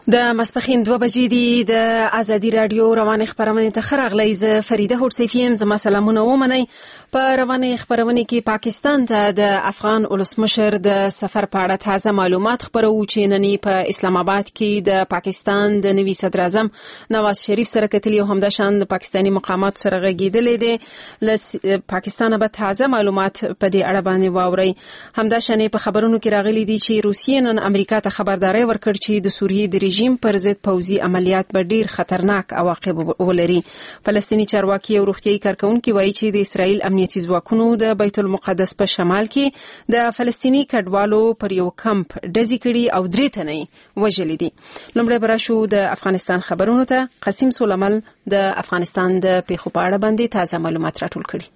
د ماسپښین 2 بجې دي. د ازادي رادیو روانې خبرونه ته خراغلی ز فریده هوډسیفی یم. زما سلامونه ومنئ. په روانې خبرونه کې پاکستان ته د افغان ولسمشر د سفر په اړه تازه معلومات خبرو چې نن په اسلام آباد کې د پاکستان د نوي صدر اعظم نواز شریف سره کتلی او همداشان د پاکستاني مقامات سره غږیدلې دي. له پاکستان به تازه معلومات په دې اړه باندې واوري. همداشان په خبرونو کې راغلي دي چې روسیې نن امریکا ته خبرداري ورکړ چې د سوریې د رژیم پر ضد پوځي عملیات به ډیر خطرناک عواقب ولري. فلسطینی چارواکي او روغتيایي کارکونکي وایي چې د اسرائیل امنیتي ځواکونو د بیت المقدس په شمال کې د فلسطینی کډوالو پر یو کمپ ډزې کړي او 3 تنه وژلي دي. لومړی براشو د افغانستان خبرونو ته. قاسم سولمل د افغانستان د پیښو په اړه باندې تازه معلومات راټول کړي.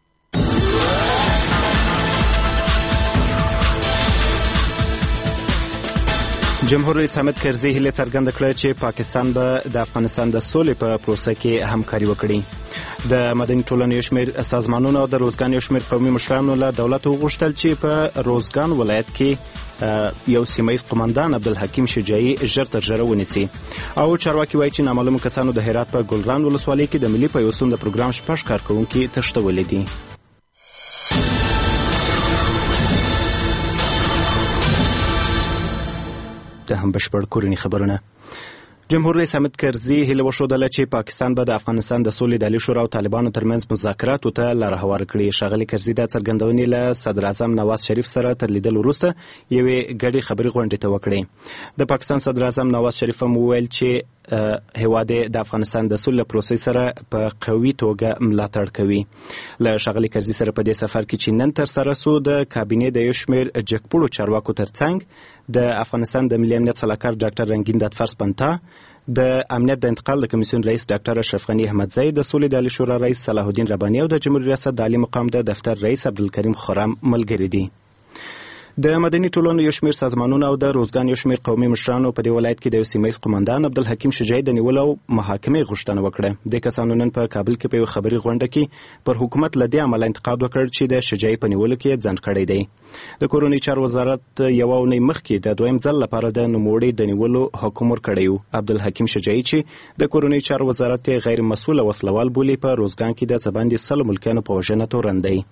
جمهور رئیس حامد کرزي هیله څرګنده کړه چې پاکستان به د افغانستان د سولې په پروسه کې همکاري وکړي. د مدني ټولنې یو شمېر سازمانونو او د روزګان یو شمېر قومي مشرانو له دولت وغوښتل چې په روزګان ولایت کې یو سیمایي قومندان عبدالحکیم شجاعي ژر تر ژره ونیسي. او چارواکي وایي چې نامعلومو کسانو د هرات په ګلران ولسوالۍ کې د ملي پیوستون د پروګرام 6 کارکونکي تښتولي دي. د هم بشپړ کورنی خبرونه. جمهور رئیس حامد کرزي هیله وښودله چې پاکستان به د افغانستان د سولې د عالی شورا او طالبانو ترمنځ مذاکراتو ته لاره هواره کړي. ښاغلي کرزي د څرګندونې له صدر اعظم نواز شریف سره تر لیدل وروسته یوې ګډې خبرې غونډې ته وکړې. د پاکستان صدر اعظم نواز شریف هم وویل چې هیواد د افغانستان د سولې پروسې سره په قوي توګه ملاتړ کوي. له ښاغلي کرزي سره په دې سفر کې چې نن تر سره سو د کابینې د یو شمېر جګپوړو چارواکو ترڅنګ د افغانستان د ملي امنیت سلاکار ډاکټر رنگین دادفرس پنتا، د امنیت د انتقال د کمیسیون رئیس ډاکټر اشرف غنی احمدزی، د سولې د عالی شورا رئیس صلاح الدین رباني او د جمهوریت ریاست د عالی مقام د دفتر رئیس عبدالکریم خرم ملګري دي. د مدني ټولنو یو شمېر سازمانونو او د روزګان یو شمېر قومي مشرانو په دې ولایت کې د یو سیمه ییز قومندان عبدالحکیم شجاعي د نیولو او محاکمې غوښتنه وکړه. د کسانو نن په کابل کې په یو خبري غونډه کې پر حکومت له دې عمله انتقاد وکړ چې د شجاعي په نیولو کې ځنډ کړی دی. د کورنۍ چارو وزارت یو اونۍ مخکې د دویم ځل لپاره د نوموړي د نیولو حکم ورکړی و. عبدالحکیم شجاعي چې د کورنۍ چارو وزارت غیر مسؤل وسلوال بولي، په روزګان کې د څباندې 100 ملکیانو په وژنه تورن دی.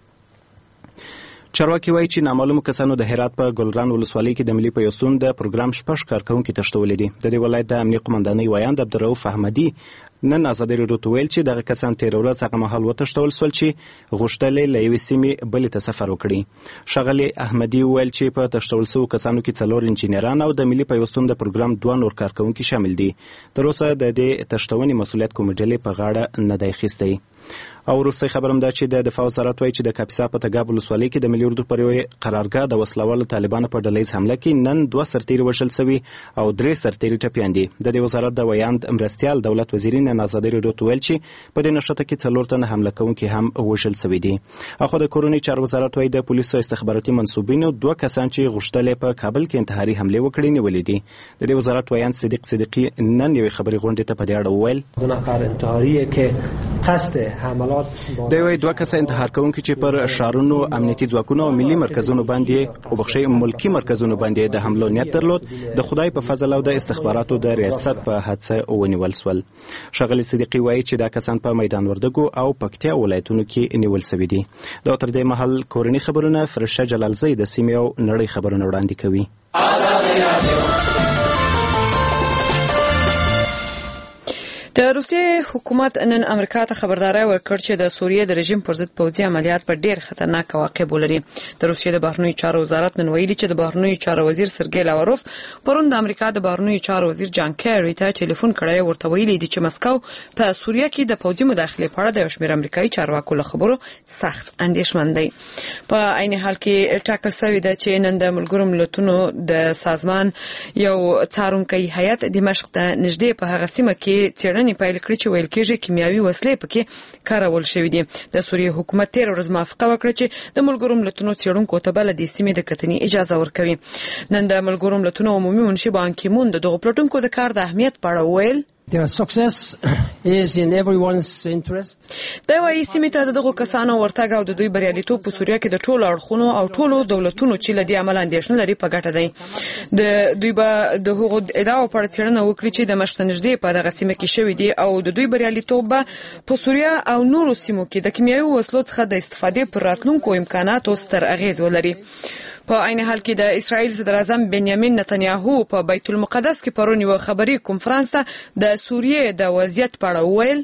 چارواکي وایي چې نامعلومو کسانو د هرات په ګلران ولسوالۍ کې د ملي پیوستون د پروګرام 6 کارکونکي تښتولي دي. د دې ولایت د امنیه قومندانۍ وایاند عبدالرؤف احمدي نن ازادي راډیو ته ویل چې دغه کسان تیر ورځ هغه مهال وتښتول سول چې غوښتل له یوې سیمې بلې ته سفر وکړي. ښاغلي احمدي ویل چې په تښتول شوو کسانو کې 4 انجینران او د ملي پیوستون د پروګرام 2 نور کارکونکي شامل دي. تر اوسه د دې تښتونې مسؤلیت کومه ډلې په غاړه نه دی اخیستی. او وروستۍ خبر هم دا چې د دفاع وزارت وایي چې د کاپیسا په تګاب ولسوالۍ کې د ملي اردو پر یوې قرارګاه د وسلوالو طالبانو په ډلهییز حمله کې نن 2 سرتیري وژل شوي او 3 سرتیري ټپیان دي. د دې وزارت د ویاند مرستیال دولت وزیري نن ازادي راډیو ته ویل چې په دې نښته کې 4 تنه حمله کوونکي هم وژل شوي دي. اخو د کورنۍ چارو وزارت وایي د پولیسو استخباراتي منسوبینو 2 کسان چې غوښتل په کابل کې انتحاري حمله وکړي نیولې دي. د دې وزارت ویاند صدیق صدیقي نن یوې خبري غونډې ته په دې اړه وویل 2 نفر انتحاریه که قصد حملات دوی 2 کسه انتحار کوونکي چې پر شارونو امنیتي ځواکونو او ملي مرکزونو باندې او بخښي ملکی مرکزونو باندې د حملو نیت درلود، د خدای په فضل او د استخباراتو د ریاست په حادثه ونیول سول. ښاغلي صدیقي وایي چې دا کسان په میدان وردګو او پکتیا ولایتونو کې نیول شوي دي. دا تر دې مهال کورنی خبرونه فرشه جلالزی د سیمې او نړۍ خبرونه وړاندې کوي. د روسیې حکومت نن امریکا ته خبرداري ورکړ چې د سوریې د رژیم پر ضد پوځي عملیات په ډیر خطرناک عواقب ولري. د روسیې د بهرنیو چارو وزارت نن ویلي چې د بهرنیو چارو وزیر سرګی لاوروف پرون د امریکا د بهرنیو چارو وزیر جان کیری ته ټلیفون کړی، ورته ویلي دي چې مسکو په سوریه کې د پوځي مداخلې په اړه د یو شمېر امریکایي چارواکو له خبرو سخت اندېښمن دی. په عین حال کې ټاکل شوی دی چې نن د ملګرو ملتونو د سازمان یو څارونکي هیئت دمشق ته نږدې په هغه سیمه کې څېړنې پیل کړې چې ویل کېږي کیمیاوي وسلې پکې کارول شوې دي. د سوریې حکومت تیر ورځ موافقه وکړه چې د ملګرو ملتونو څېړونکو ته بل د سیمې د کتنې اجازه ورکوي. نن د ملګرو ملتونو عمومي منشي بان کی مون دغه پلټونکو د کار د اهمیت په اړه ویل Their success is in everyone's interest. دا وايي سیمې ته دغه کسانو ورتګ او د دوی بریالیتوب په سوریه کې د ټولو اړخونو او ټولو دولتونو چې لدی عمل اندیشنه لري په ګټه دی. د دوی به د هغو ادعاو پر څېړنه وکړي چې د مشتنجدي په دغه سیمه کې شوې دي او د دوی بریالیتوب په سوریه او نورو سیمو کې د کیمیاوي وسلو څخه د استفادې پر راتلونکو امکاناتو ستر اغیز ولري. په عین حال کې د اسرائیل صدر اعظم بنیامین نتنیاهو په بیت المقدس کې پرون یو خبري کنفرانس ته د سوریه د وضعیت په اړه وویل.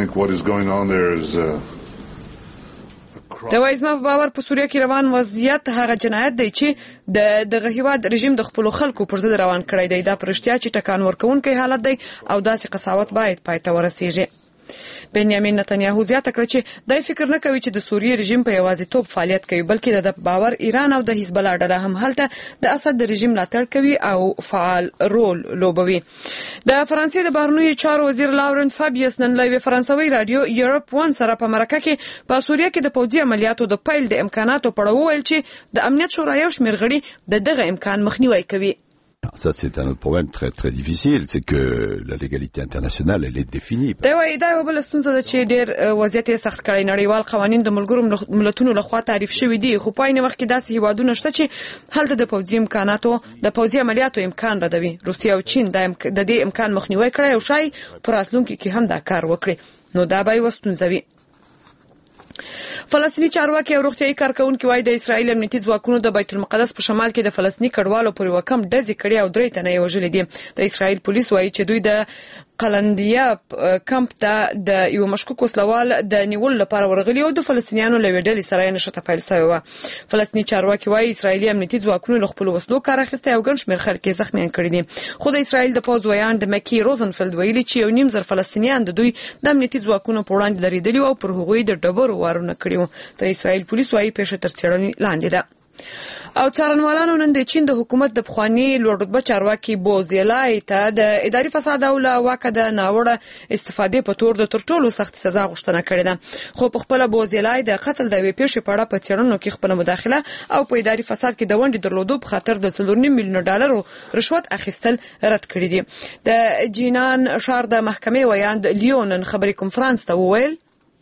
د وایزما په باور په سوریه کې روان وضعیت هغه جنایت دی چې دغه هیواد رژیم د خپل خلکو پر ضد روان کړی دی. دا پرشتیا چې ټکان ورکوونکی حالت دی او داسې قساوت باید پای ته ورسیږي. بنیامین نتنیاهو زیاته کړه چې دای فکر نه کوي چې د سوریه رژیم په یوازیتوب فعالیت کوي بلکې د باور ایران او د حزب الله ډله هم هلته د اسد د رژیم ملاتړ کوي او فعال رول لوبوي. د فرانسې د بهرنیو چارو وزیر لاورن فابیس نن له فرانسوي رادیو یورپ 1 سره په مرکه کې په سوریه کې د پوځي عملیاتو د پیل د امکاناتو په اړه وویل چې د امنیت شورا یو شمېر غړي دغه امکان مخنیوي کوي. Ça c'est un autre problème très très difficile, c'est que la légalité internationale elle est définie. دا وایي دا یو بل ستونزه ده چې ډېر وضعیت یې سخت کړی. نړیوال قوانین د ملګرو ملتونو لخوا تعریف شوي دي خو په عین وخت کې داسې هیوادونه شته چې هلته د پوځي امکاناتو د پوځي عملیاتو امکان ردوي. روسیه او چین د دې امکان مخنیوي کړی او شاید په راتلونکي کې هم دا کار وکړي. نو دا به یوه ستونزه وي. فلسطینی چارواکي او روغتیايي کارکونکي وايي د اسرائیل امنیتي ځواکونو د بیت المقدس په شمال کې د فلسطینی کډوالو پر وکم ډزې کړې او 3 تنه یې وژلي دي. د اسرائیل پولیس وايي چې دوی د قلندیه کمپ ته د یو مشکوک وسلوال د نیول لپاره ورغلي او د فلسطینیانو له وډلې سره یې نشته پیل شوی و. فلسطینی چارواکي وايي اسرائیلي امنیتي ځواکونو له خپل وسلو کار اخیستی او ګڼ شمېر خلک یې زخمیان کړي دي. خو د اسرائیل د پوځ ویان د مکی روزنفلد ویلي چې 1.5 زره فلسطینیان د دوی د امنیتي ځواکونو په وړاندې لریدلي او پر هغوی د ډبرو وارونه کړي وو. د اسرائیل پولیس وايي پیښه تر څېړنې لاندې ده. او څارنوالانو نن د چین د حکومت د پخوانی لوړ رتبه چارواکي بوزیلای ته د اداري فساد او له واکه د ناوړه استفادې په تور د تر ټولو سخت سزا غوښتنه کړې ده. خو په خپل بوزیلای د قتل د وی پیښې په اړه په څېړنو کې خپل مداخله او په اداري فساد کې د ونډې درلودو په خاطر د 4.5 میلیون ډالر رشوت اخیستل رد کړی دي. د جینان شهر د محکمې ویاند لیون خبري کنفرانس ته وویل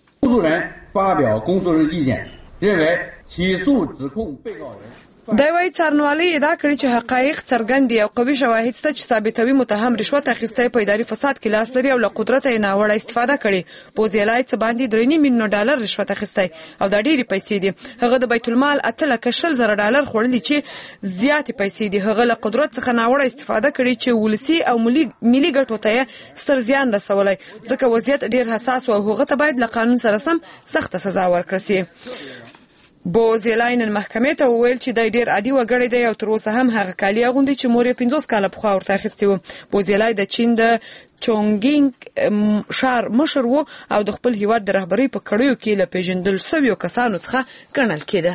دا وایي څارنوالۍ ادعا کړې چې حقایق څرګند دي او قوي شواهد شته چې ثابتوي متهم رشوت اخیستی په اداري فساد کې لاس لري او له قدرته یې ناوړه استفاده کړې. بوزیلای څه باندې 3.5 میلیون ډالر رشوت اخیستی او دا ډېرې پیسې دي. هغه د بیت المال 8,20,000 ډالر خوړلي چې زیاتې پیسې دي. هغه له قدرت څخه ناوړه استفاده کړې چې ولسي او ملي ګټو ته ستر زیان رسولی ځکه وضعیت ډېر حساس و او هغه ته باید له قانون سره سم سخته سزا ورکړل سي. بوزیلای نن محکمې ته وویل چې د ډېر عادي وګړی دی او تر اوسه هم هغه کالي اغوندي چې مور یې 50 کاله پخوا ورته اخیستي وو. بوزیلای د چین د چونګینګ ښار مشر وو او د خپل هیواد د رهبرۍ په کړیو کې له پیژندل شویو کسانو څخه ګڼل کېده.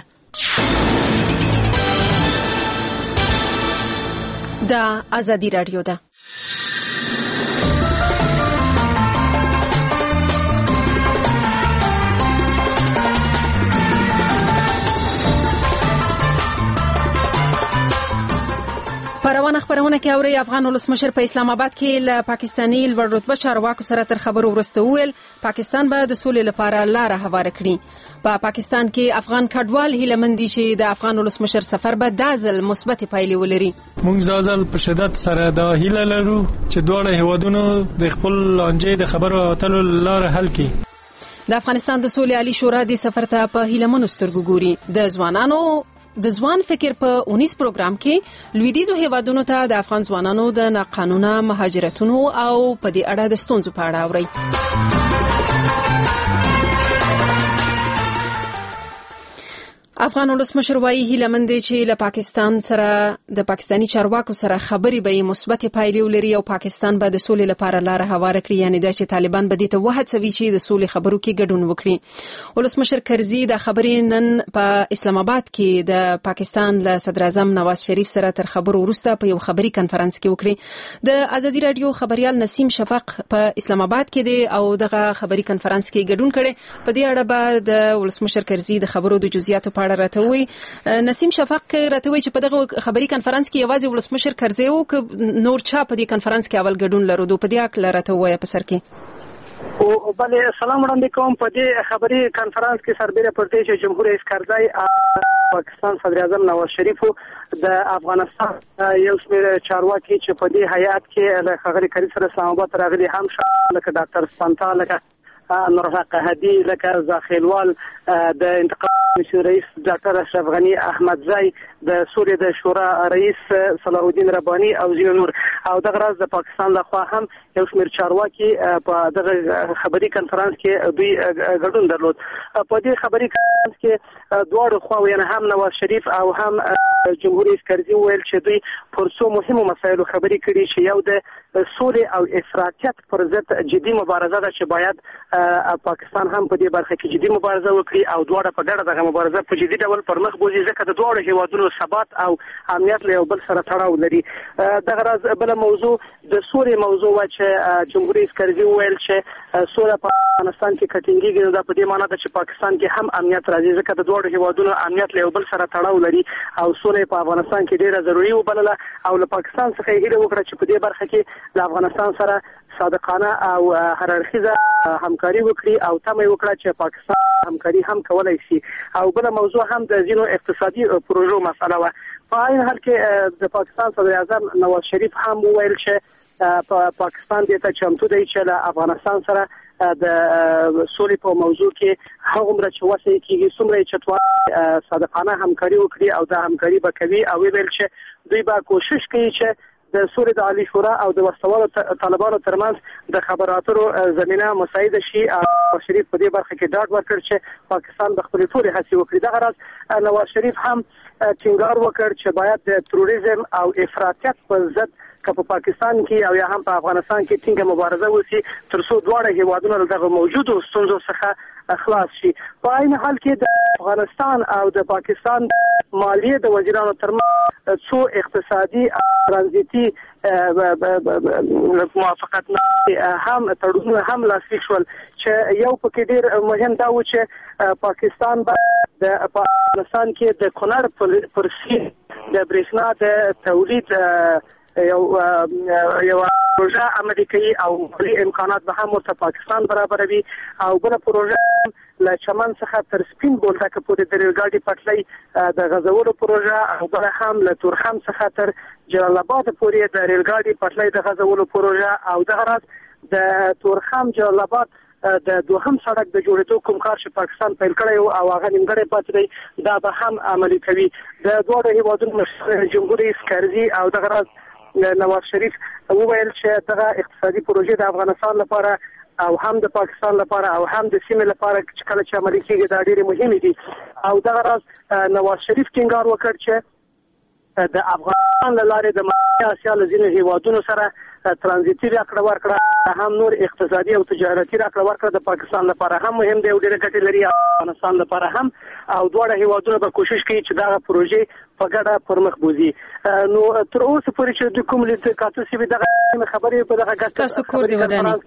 دا ازادي رادیو ده. پروانه خبرونه کې اوري افغان ولسمشر په اسلام آباد کې له پاکستاني لوړ رتبه چارواکو سره تر خبرو وروسته وویل پاکستان به د سولې لپاره لاره هواره کړي. په پاکستان کې افغان کډوال هیله مند دي چې د افغان ولسمشر سفر به د ځل مثبت پایلې ولري. موږ د ځل په شدت سره د هیله لرو چې دواړه هیوادونو د خپل لانجې د خبرو اترو لاره حل کړي. د افغانستان د سولې عالی شورا د سفر ته په هیله منو سترګو ګوري. د ځوان فکر په 19 پروګرام کې لویدیځو هیوادونو ته د افغان ځوانانو د ناقانونه مهاجرتونو او په دې اړه د ستونزو په اړه اوري. افغان ولسمشر وايي هیله مند دي چې له پاکستان سره د پاکستاني چارواکو سره خبري به مثبت پایلې ولري او پاکستان به د سولې لپاره لاره هواره کړي. یعنی دا چې طالبان به دې ته وهڅوي چې د سولې خبرو کې ګډون وکړي. ولسمشر کرزي د خبرې نن په اسلام آباد کې د پاکستان له صدر اعظم نواز شریف سره تر خبرو وروسته په یو خبري کانفرنس کې وکړي. د ازادي رادیو خبريال نسیم شفق په اسلام آباد کې دی او دغه خبري کانفرنس کې ګډون کړي. په دې اړه به د ولسمشر کرزي د خبرو د جزئیاتو په اړه سره راته وي. نسیم شفق راته وي چې په دغه خبري کانفرنس کې یوازې ولسمشر کرزي او نور چا په دې کانفرنس کې اول ګډون لرو په دې اړه راته وایي په سر کې. او بله سلام وړاندې کوم. په دې خبري کانفرنس کې سربېره پر دې چې جمهور رئیس کرزي پاکستان صدر اعظم نواز شریف د افغانستان یو شمېر چارواکي چې په دې هیئات کې له ښاغلي کرزي سره اسلام آباد راغلي هم شامل لکه ډاکټر سپانتا لکه نورحق هدي لکه زاخیلوال د انتقام کمیسیون رئیس ډاکټر اشرف غنی احمدزی د سوریې د شورا رئیس صلاح الدین رباني او ځینو نور او دغه راز د پاکستان لخوا هم یو شمېر چارواکي په دغه خبري کانفرنس کې دوی ګډون درلود. په دې خبري کانفرنس کې دواړو خواوو یعنې هم نواز شریف او هم جمهور رئیس کرزي وویل چې دوی پر څو مهمو مسایلو خبرې کړي چې یو د سولې او افراطیت پر ضد جدي مبارزه ده چې باید پاکستان هم په دې برخه کې جدي مبارزه وکړي او دواړه په ګډه دغه مبارزه په جدي ډول پر مخ بوځي ځکه د دواړو هیوادونو ثبات او امنیت له یو بل سره تړاو لري. دغه راز بل موضوع د سولې موضوع و چې جمهور رئیس کرزي وویل چې سوله په افغانستان کې کټینګيږي نو دا په دې معنی ده چې پاکستان کې هم امنیت راځي ځکه د دواړو هیوادونو امنیت له یو بل سره تړاو لري او سوله په افغانستان کې ډیره ضروري وبلله او له پاکستان څخه هیله وکړه چې په دې برخه کې له افغانستان سره صادقانه او هررخیزه همکاري وکړي او تمه وکړه چې پاکستان همکاري هم کولای شي. او بل موضوع هم د ځینو اقتصادي پروژو مسله و. په عین حال کې د پاکستان صدر اعظم نواز شریف هم وویل چې پاکستان دې ته چمتو دی چې له افغانستان سره د سولې په موضوع کې هغومره چې وسه کېږي څومره چې توان صادقانه همکاري وکړي او د همکاري به کوي او ویل چې دوی به کوشش کوي چې د سولې د عالی شورا او د وسوالو طالبانو ترمنځ د خبرو اترو زمينه مساعده شي او شریف په دې برخه کې ډاډ ورکړ چې پاکستان د خپل ټولې هڅې وکړي. دغه راز نواز شریف هم ټینګار وکړ چې باید د تروریزم او افراطیت پر ضد که په پاکستان کې او یا هم په افغانستان کې ټینګه مبارزه وشي ترڅو دواړه هیوادونه دغه موجودو ستونزو څخه خلاص شي. په عین حال کې د افغانستان او د پاکستان مالیه د وزیرانو ترمنځ څو اقتصادي ترانزیتي موافقتنامې هم تړونونه هم لاسلیک شول چې یو پکې ډېر مهم دا و چې پاکستان به د افغانستان کې د کونړ پر سیند د برېښنا د تولید یو پروژه عملي کوي او مالي امکانات به هم ورته پاکستان برابروي او بل پروژه له چمن څخه تر سپین بولدک پورې د ریلګاډي پټلۍ د غزولو پروژه او بل هم له تورخم څخه تر جلال آباد پورې د ریلګاډي پټلۍ د غزولو پروژه او دغه راز د تورخم جلال آباد د دوهم سړک د جوړېدو کوم کار چې پاکستان پیل کړی او هغه نیمګړی پاتې دی دا به هم عملي کوي. د دواړو هیوادونو جمهور رئیس کرزي او دغه راز نواز شریف وویل چې دغه اقتصادي پروژې د افغانستان لپاره او هم د پاکستان لپاره او هم د سیمې لپاره چې کله چې عملي کېږي دا ډېرې مهمې دي. او دغه راز نواز شریف ټینګار وکړ چې د افغانستان له لارې د مرکزي اسیا له ځینو هیوادونو سره ترانزیتي راکړه ورکړه هم نور اقتصادي او تجارتي راکړه ورکړه د پاکستان لپاره هم مهم دی او ډېره ګټې لري افغانستان لپاره هم او دواړه هیوادونه به کوشش کوي چې دغه پروژې په ګډه پر مخ بوځي. نو تر اوسه پورې چې د کوم لیدل کاتو سي دغه خبرې په دغه ګټه تاسو کور دی وداني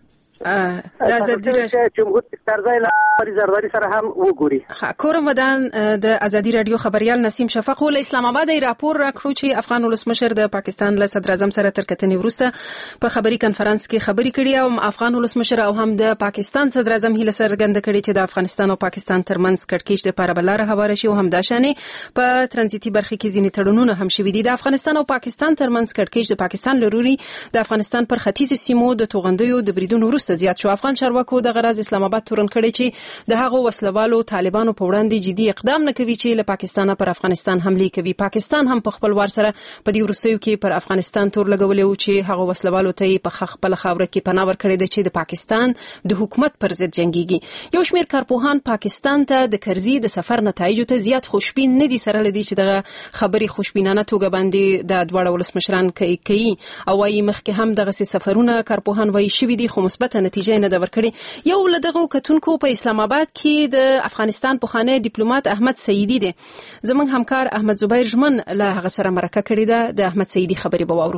د ازادي رادیو جمهور سردار لاري زرداری سره هم وګوري. کورم ودان د ازادي رادیو خبريال نسیم شفق ول اسلام آباد راپور راکړو چې افغان ولسمشر د پاکستان له صدر اعظم سره تر کتنې وروسته په خبري کانفرنس کې خبري کړي او افغان ولسمشر او هم د پاکستان صدر اعظم هله څرګنده کړي چې د افغانستان او پاکستان ترمنځ کړکېچ د لپاره بلاره هواره شي او هم د شانې په ترانزیتي برخه کې ځینې تړونونه هم شوي دي. د افغانستان او پاکستان ترمنځ کړکېچ د پاکستان لروري د افغانستان پر ختیځ سیمو د توغندیو د بریدونو وروسته زیات شو. افغان چارواکو د غرض اسلام آباد تورن کړي چې د هغو وسلوالو طالبانو په وړاندې جدي اقدام نه کوي چې له پاکستان پر افغانستان حمله کوي. پاکستان هم په خپل وار سره په دې وروستیو کې پر افغانستان تور لګولې او چې هغه وسلوالو ته په خپل خاور کې پناه ورکړي د چې د پاکستان د حکومت پر ضد جنگيږي. یو شمېر کارپوهان پاکستان ته د کرزي د سفر نتایج ته زیات خوشبین نه دي سره لدی چې دغه خبري خوشبینانه توګه باندې د دواړو ولسمشران کوي او وايي مخکې هم دغه سفرونه کارپوهان وايي شوي دي خو مثبت نتیجه نه ده ورکړي. یو لدغه کتونکو په اسلام آباد کې د افغانستان پخوانی ډیپلوماټ احمد سعیدی دی. زمونږ همکار احمد زبیر ژمن له هغه سره مرکه کړې ده. د احمد سعیدی خبري به واورو.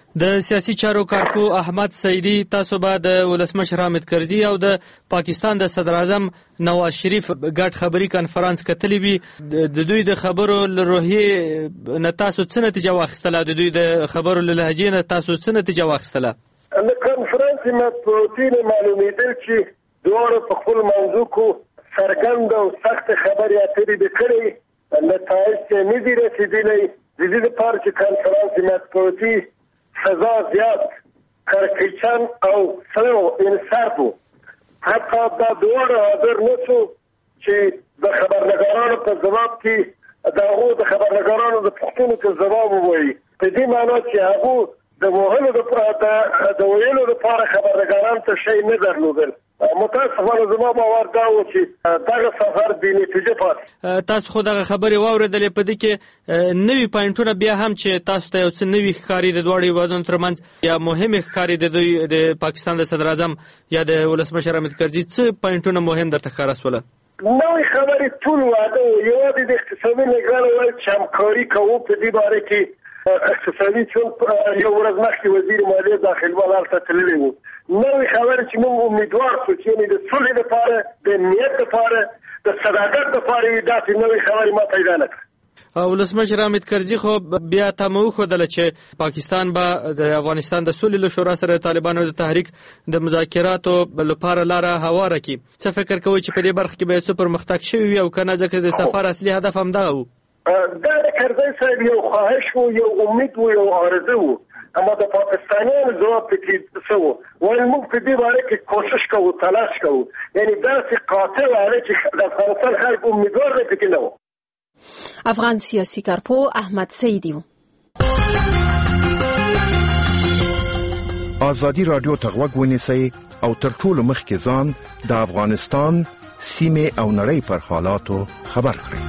د سیاسي چارو کارپو احمد سعیدی تاسو به د ولسمشر حامد کرزي او د پاکستان د صدر اعظم نواز شریف ګډ خبري کانفرنس کتلی وي. د دوی د خبرو لروحي نه تاسو څه نتیجه واخیستله؟ د دوی د خبرو لهجې نه تاسو څه نتیجه واخیستله؟ د کانفرنس مطبوعاتي معلومېدل چې دواړه په خپل موضوع کې څرګند او سخت خبرې اترې د کړې نتایج نه دي رسېدلي. د دې لپاره چې کانفرنس مطبوعاتي سزا زیات کړکېچن او سلو انصاف وو. حتی دا دواړه حاضر نه شو چې د خبرنګارانو په ځواب کې د هغو د خبرنګارانو د پوښتنو ته ځواب ووایي. په دې معنا چې هغو د وهلو د ویلو لپاره خبرنګارانو ته شی نه درلودل. متاسفانه زما باور دا و چې دغه سفر بې نتیجه پاتې. تاسو خو دغه خبرې واورېدلې، په دې کې نوي پوینټونه بیا هم چې تاسو ته یو څه نوي ښکاري د دواړو هېوادونو ترمنځ یا مهمې ښکاري د دوی د پاکستان د صدر اعظم یا د ولسمشر حامد کرزي څه پوینټونه مهم درته ښکاره شوله؟ نوې خبرې ټول واده و. یوازې د اقتصادي نګرانو ویل چې همکاري کوو په دې باره کې. اقتصادي چون یو ورځ مخکې وزیر مالیې داخلوال هلته تللی و. نوې خبرې چې موږ امیدوار شو چې د صلح لپاره، د امنیت لپاره، د صداقت لپاره وي، داسې نوې خبرې ما پیدا نه کړه. ولسمشر حامد کرزي خو بیا تمه وښودله چې پاکستان به د افغانستان د سولې له شورا سره د طالبانو د تحریک د مذاکراتو لپاره لاره هواره کړي. څه فکر کوئ چې په دې برخه کې به څه پرمختګ شوی وي او که نه، ځکه د سفر اصلي هدف همدغه و؟ دا د کرزي صاحب یو خواهش و، یو امید و، یو آرزو و، اما د پاکستانیانو ځواب پکې څه و؟ وایي موږ په دې باره کې کوشش کوو، تلاش کوو. یعنې داسې قاطع والی چې د افغانستان خلک امیدوار دی پکې نه و. افغان سیاسي کارپو احمد سعیدی و. ازادي رادیو ته غوږ ونیسئ او تر ټولو مخکې ځان د افغانستان سیمې او نړۍ پر حالاتو خبر کړئ.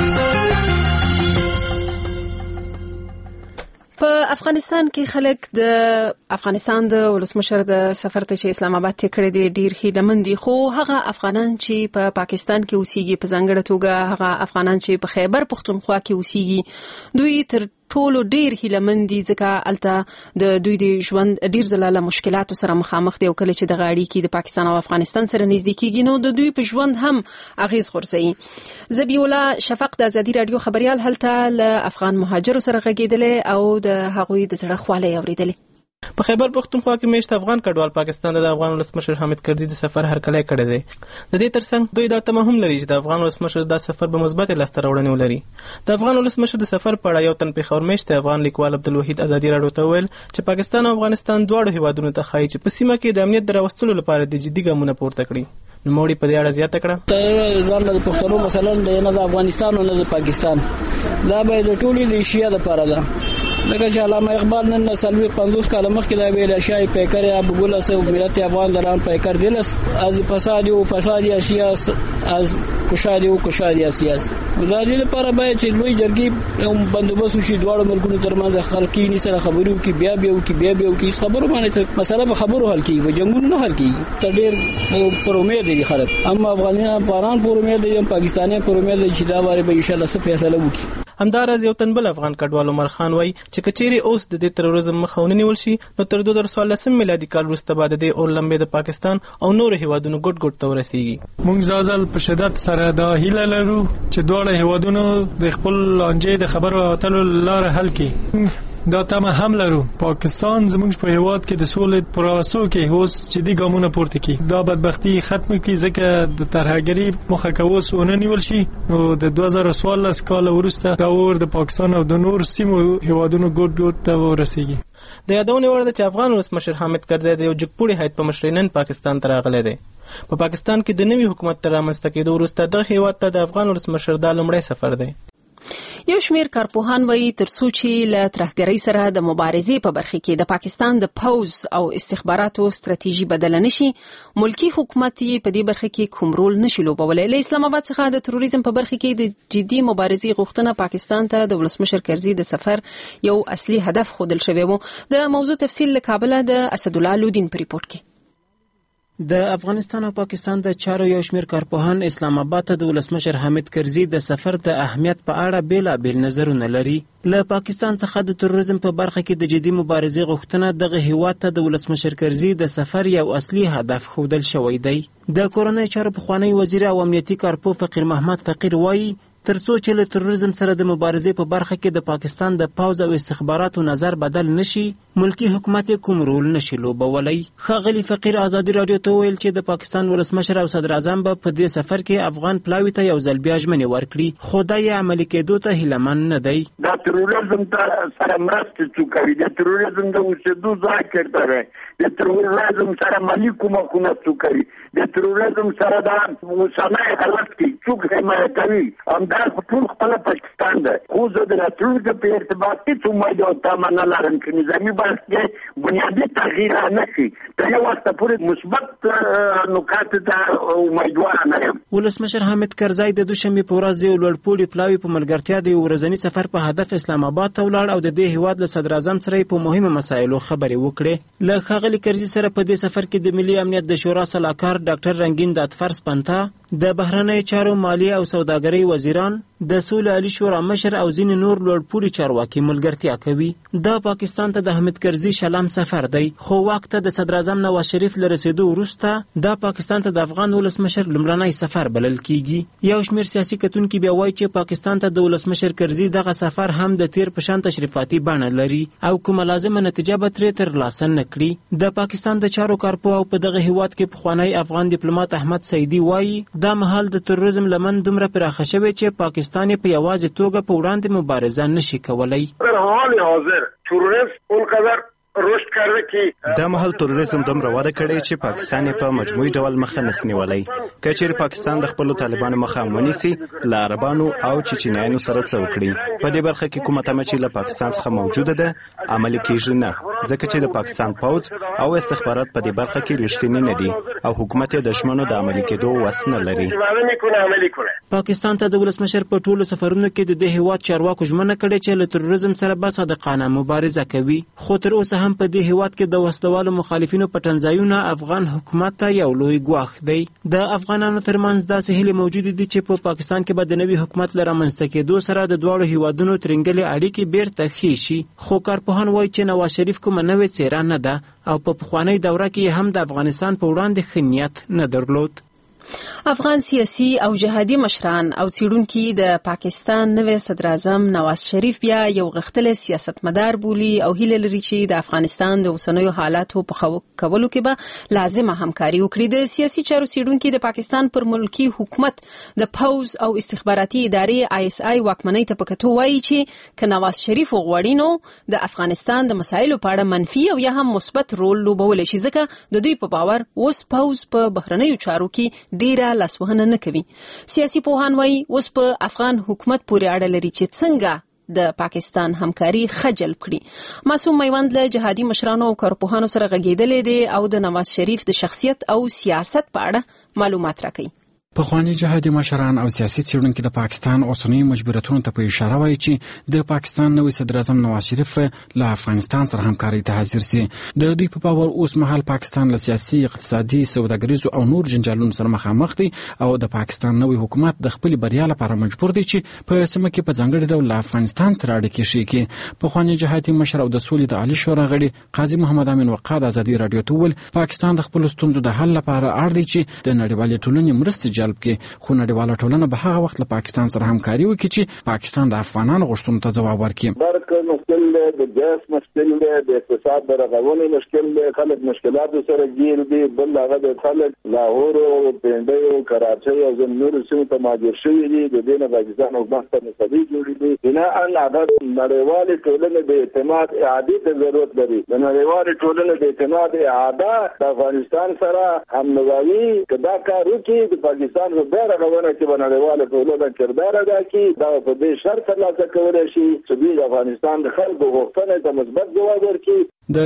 په افغانستان کې خلک د افغانستان د ولسمشر د سفر ته چې اسلام آباد ته کړی دی ډیر هیلهمند دي، خو هغه افغانان چې په پاکستان کې اوسېږي، په ځانګړې توګه هغه افغانان چې په خیبر پښتونخوا کې اوسېږي، دوی تر ټولو ډیر هیلهمند دي ځکه الته د دوی د ژوند ډیر ځله له مشکلاتو سره مخامخ دي او کله چې دغه اړیکې د پاکستان او افغانستان سره نږدې کېږي نو د دوی په ژوند هم اغیز غورځوي. ذبیحالله شفق د ازادي رادیو خبريال هلته له افغان مهاجرو سره غږېدلې او د هغوی د زړه خواله اورېدلې. په خیبر پښتونخوا کې میشت افغان کډوال پاکستان د افغان ولسمشر حامد کرزي د سفر هرکلی کړی دی. د دې ترڅنګ دوی دا تمه هم لري چې د افغان ولسمشر دا سفر به مثبت لاسته راوړنې ولري. د افغان ولسمشر د سفر په اړه یو تن پېښور میشت افغان لیکوال عبدالوحید ازادي رادیو ته ویل چې پاکستان او افغانستان دواړو هیوادونو ته ښایي چې په سیمه کې د امنیت د راوستلو لپاره د جدي ګامونه پورته کړي. نوموړي په دې اړه زیاته کړه ځان د پښتنو مثلا د افغانستان او د پاکستان دا به د ټولو د ایشیا لپاره ده. لکه چې علامه اقبال نن 50 کال مخکې دا ویل شای پیکر یا بقول سه ملت افغان دران پیکر دلس از فساد او فساد اشیا از کشادي او کشادي سیاست. وزارت لپاره باید چې لوی جرګي بندوبست وشي، دواړو ملکونو ترمنځ خلکي نسره خبرو کې بیا کې خبرو باندې مسله به خبرو حل کیږي، به جنگونو نه حل کیږي. تدیر پر امید دي خلک، اما افغانان پر امید دي، پاکستاني پر امید دي چې دا واره به ان شاء الله څه فیصله وکړي. همدارز یو تن بل افغان کډوال عمر خان وای چې کچېری اوس د دې تروریزم مخاوني نیول شي نو تر 2014 میلادي کال وروسته بعد د اورلمبه د پاکستان او نور هیوادونو ګډ ته ورسیږي. موږ ځل په شدت سره د هیله لرو چې دواړه هیوادونو د خپل لانجې د خبرو اتلو لاره حل کړي. دا تمه هم لرو. پاکستان زموږ په هیواد کې د سولې پر راوستو کې اوس جدي ګامونه پورته کړي. دا بدبختی ختم کړي ځکه د ترهګرۍ مخه کوس ونه نیول شي نو د 2014 کال وروسته دا ور د پاکستان او د نور سیمو هیوادونو ګډ ته ورسیږي. د یادونه ورده چې افغان ولسمشر حامد کرزي د یو جګپوړي هیئت په مشرۍ نن پاکستان ته راغلی دی. په پاکستان کې د نوي حکومت تر رامنځته کېدو وروسته د هیواد ته د افغان ولسمشر د لومړی سفر دی. یو شمیر کارپوهان وایي ترڅو چې له ترهګرۍ سره د مبارزې په برخه کې د پاکستان د پوز او استخباراتو ستراتیژي بدل نشي، ملکی حکومت یې په دې برخه کې کوم رول نشي لوبولی. له اسلام آباد څخه د تروریزم په برخه کې د جدي مبارزې غوښتنه پاکستان ته د ولسمشر کرزي د سفر یو اصلي هدف ښودل شوی و. د موضوع تفصیل له کابل د اسدالله لودین په ریپورت کې. د افغانستان او پاکستان د چارو یو شمېر کارپوهان اسلام آباد ته د ولسمشر حامد کرزي د سفر د اهمیت په اړه بېلابېل نظرونه لري. له پاکستان څخه د تروریزم په برخه کې د جدي مبارزې غوښتنه دغه هیواد ته د ولسمشر کرزي د سفر یو اصلي هدف ښودل شوی دی. د کورنۍ چارو پخوانی وزیر او امنیتي کارپوه فقیر محمد فقیر وایي ترڅو چې له تروریزم سره د مبارزې په برخه کې د پاکستان د پوځ او استخباراتو نظر بدل نشي، ملکی حکومت کوم رول نشي لوبولی. ښاغلي فقیر ازادي راډیو ته وویل چې د پاکستان ولسمشر او صدر اعظم به په دې سفر کې افغان پلاوي ته یو ځل بیا ژمنې ورکړي، خو دا یې عملي کېدو ته هیلهمن نه دی. دا تروریزم ته سره مرستې څوک کوي؟ د تروریزم د اوسېدو ځای چېرته دی؟ د تروریزم سره مالي کومکونه څوک کوي؟ د تروریزم سره دا اوسنی حالت کې څوک حمایه کوي؟ همدا ټول خپله پاکستان دی. خو زه د راتلونکي په ارتباط هېڅ امید او تمه نه لرم چې نظامي بحث کې بنیادي تغییر رانه شي. تر یو وخته پورې مثبت نکاتو ته امیدواره نه یم. ولسمشر حامد کرزی د دوشنبې په ورځ د لوړپوړي پلاوي په ملګرتیا د یو ورځني سفر په هدف اسلام آباد ته ولاړ او د دې هیواد له صدر اعظم سره په مهمو مسایلو خبرې وکړې. له ښاغلي کرزي سره په دې سفر کې د ملي امنیت د شورا سلاکار ډاکټر رنگین دادفر سپنتا، د بهرنیو چارو مالیه او سوداګرۍ وزیران، د سولې عالی شورا مشر او ځینې نور لوړپوړي چارواکي ملګرتیا کوي. دا پاکستان ته د حامد کرزي شلم سفر دی، خو واک ته د صدر اعظم نواز شریف له رسېدو وروسته دا پاکستان ته د افغان ولسمشر لومړنی سفر بلل کیږي. یو شمېر سیاسي کتونکي بیا وایي چې پاکستان ته د ولسمشر کرزي دغه سفر هم د تیر په شان تشریفاتي بڼه لري او کومه لازمه نتیجه به ترې ترلاسه نه کړي. د پاکستان د چارو کارپوه او په دغه هیواد کې پخوانی افغان ډیپلوماټ احمد سیدي وایي دا مهال د تروریزم لمن دومره پراخه شوې چې پاکستان په یوازې توګه په وړاندې مبارزه نشي کولی. در حال حاضر تروریسم اونقدر رشد کرده که دا مهال تروریزم دومره وده کړی چې پاکستان په مجموعي ډول مخه نس نیولی. که چیرې پاکستان د خپلو طالبانو مخه ونیسي، له عربانو او چچنیانو سره څه وکړي. په دې برخه کې کومه تمه چې له پاکستان څخه موجوده ده عملي کیږي نه، ځکه چې د پاکستان پوځ او استخبارات په دې برخه کې رښتینی نه دي او حکومت یې د ژمنو د عملي کېدو وس نه لري. پاکستان ته د ولسمشر په ټولو سفرونو کې د دې هیواد چارواکو ژمنه کړې چې له تروریزم سره به صادقانه مبارزه کوي، خو تر اوسه هم په دې هیواد کې د وسلوالو مخالفینو پټنځایونه افغان حکومت ته یو لوی ګواښ دی. د افغانانو ترمنځ داسې هیلې موجودې دي چې په پاکستان کې به د نوي حکومت له رامنځته کېدو سره د دواړو هیوادونو ترنګلې اړیکې بیرته ښې شي، خو کارپوهان وایي چې نواز شریف کومه نوې څېره نه ده او په پخوانۍ دوره کې هم د افغانستان په وړاندې ښه نیت نه درلود. افغان سیاسي او جهادي مشران او څېړونکي د پاکستان نوی صدر اعظم نواز شریف بیا یو غښتلی سیاستمدار بولي او هیله لري چې د افغانستان د اوسنیو حالاتو په کولو کې به لازمه همکاري وکړي. د سیاسي چارو څېړونکي د پاکستان پر ملکی حکومت د پوځ او استخباراتي ادارې ISI واکمنۍ ته په کتو وایي چې که نواز شریف وغواړي نو د افغانستان د مسایلو په اړه منفي او یا هم مثبت رول لوبولی شي، ځکه د دوی په باور اوس پوځ په بهرنیو چارو کې ډیره لاسوهنه نه کوي. سیاسي پوهان وایي اوس په افغان حکومت پورې اړه لري چې څنګه د پاکستان همکاري خجل کړي. معصوم میوند له جهادي مشرانو او کارپوهانو سره غږېدلی دی او د نواز شریف د شخصیت او سیاست په اړه معلومات راکوي. پخوانی جهادي مشران او سیاسي څېړونکي د پاکستان اوسنیو مجبوریتونو ته په اشاره وایي چې د پاکستان نوی صدر اعظم نواز شریف له افغانستان سره همکارۍ ته حاضر سي. د دوی په باور اوس مهال پاکستان له سیاسي، اقتصادي، سوداګریزو او نور جنجالونو سره مخامخ دی او د پاکستان نوی حکومت د خپل بریا لپاره مجبور دی چې په سیمه کې په ځانګړي ډول له افغانستان سره اړیکې ښې کړي. پخوانی جهادي مشر او د سولې د عالی شورا غړي قاضي محمد امین وقاد ازادي راډیو ته وویل پاکستان د خپلو ستونزو د حل لپاره اړ دی چې د نړیوالې ټولنې مرستې جلب کړي، خو نړیواله ټولنه به هغه وخت له پاکستان سره همکاري وکړي چې پاکستان د افغانانو غوښتنو ته ځواب ورکړي. برق مشکل دی، د ګاز مشکل دی، د اقتصاد د رغونې مشکل دی، خلک مشکلاتو سره ګیر دي. بل هغه د خلک لاهور او پنډۍ او کراچۍ او نورو سیمو ته مهاجر شوي دي. د دې نه پاکستان حکومت ته مصدي جوړې دي. بناءً هغه نړیوالې ټولنې د اعتماد اعادې ته ضرورت لري. د نړیوالې ټولنې د اعتماد اعاده د افغانستان سره همنوالي که دا کار وکړي د پاکستان په بیا رغونه کې به نړیواله ټولنه کردار ادا کړي. دا په دې شرط ترلاسه کولی شي چې دوی د افغانستان د خلکو غوښتنې ته مثبت ځواب ورکړي. د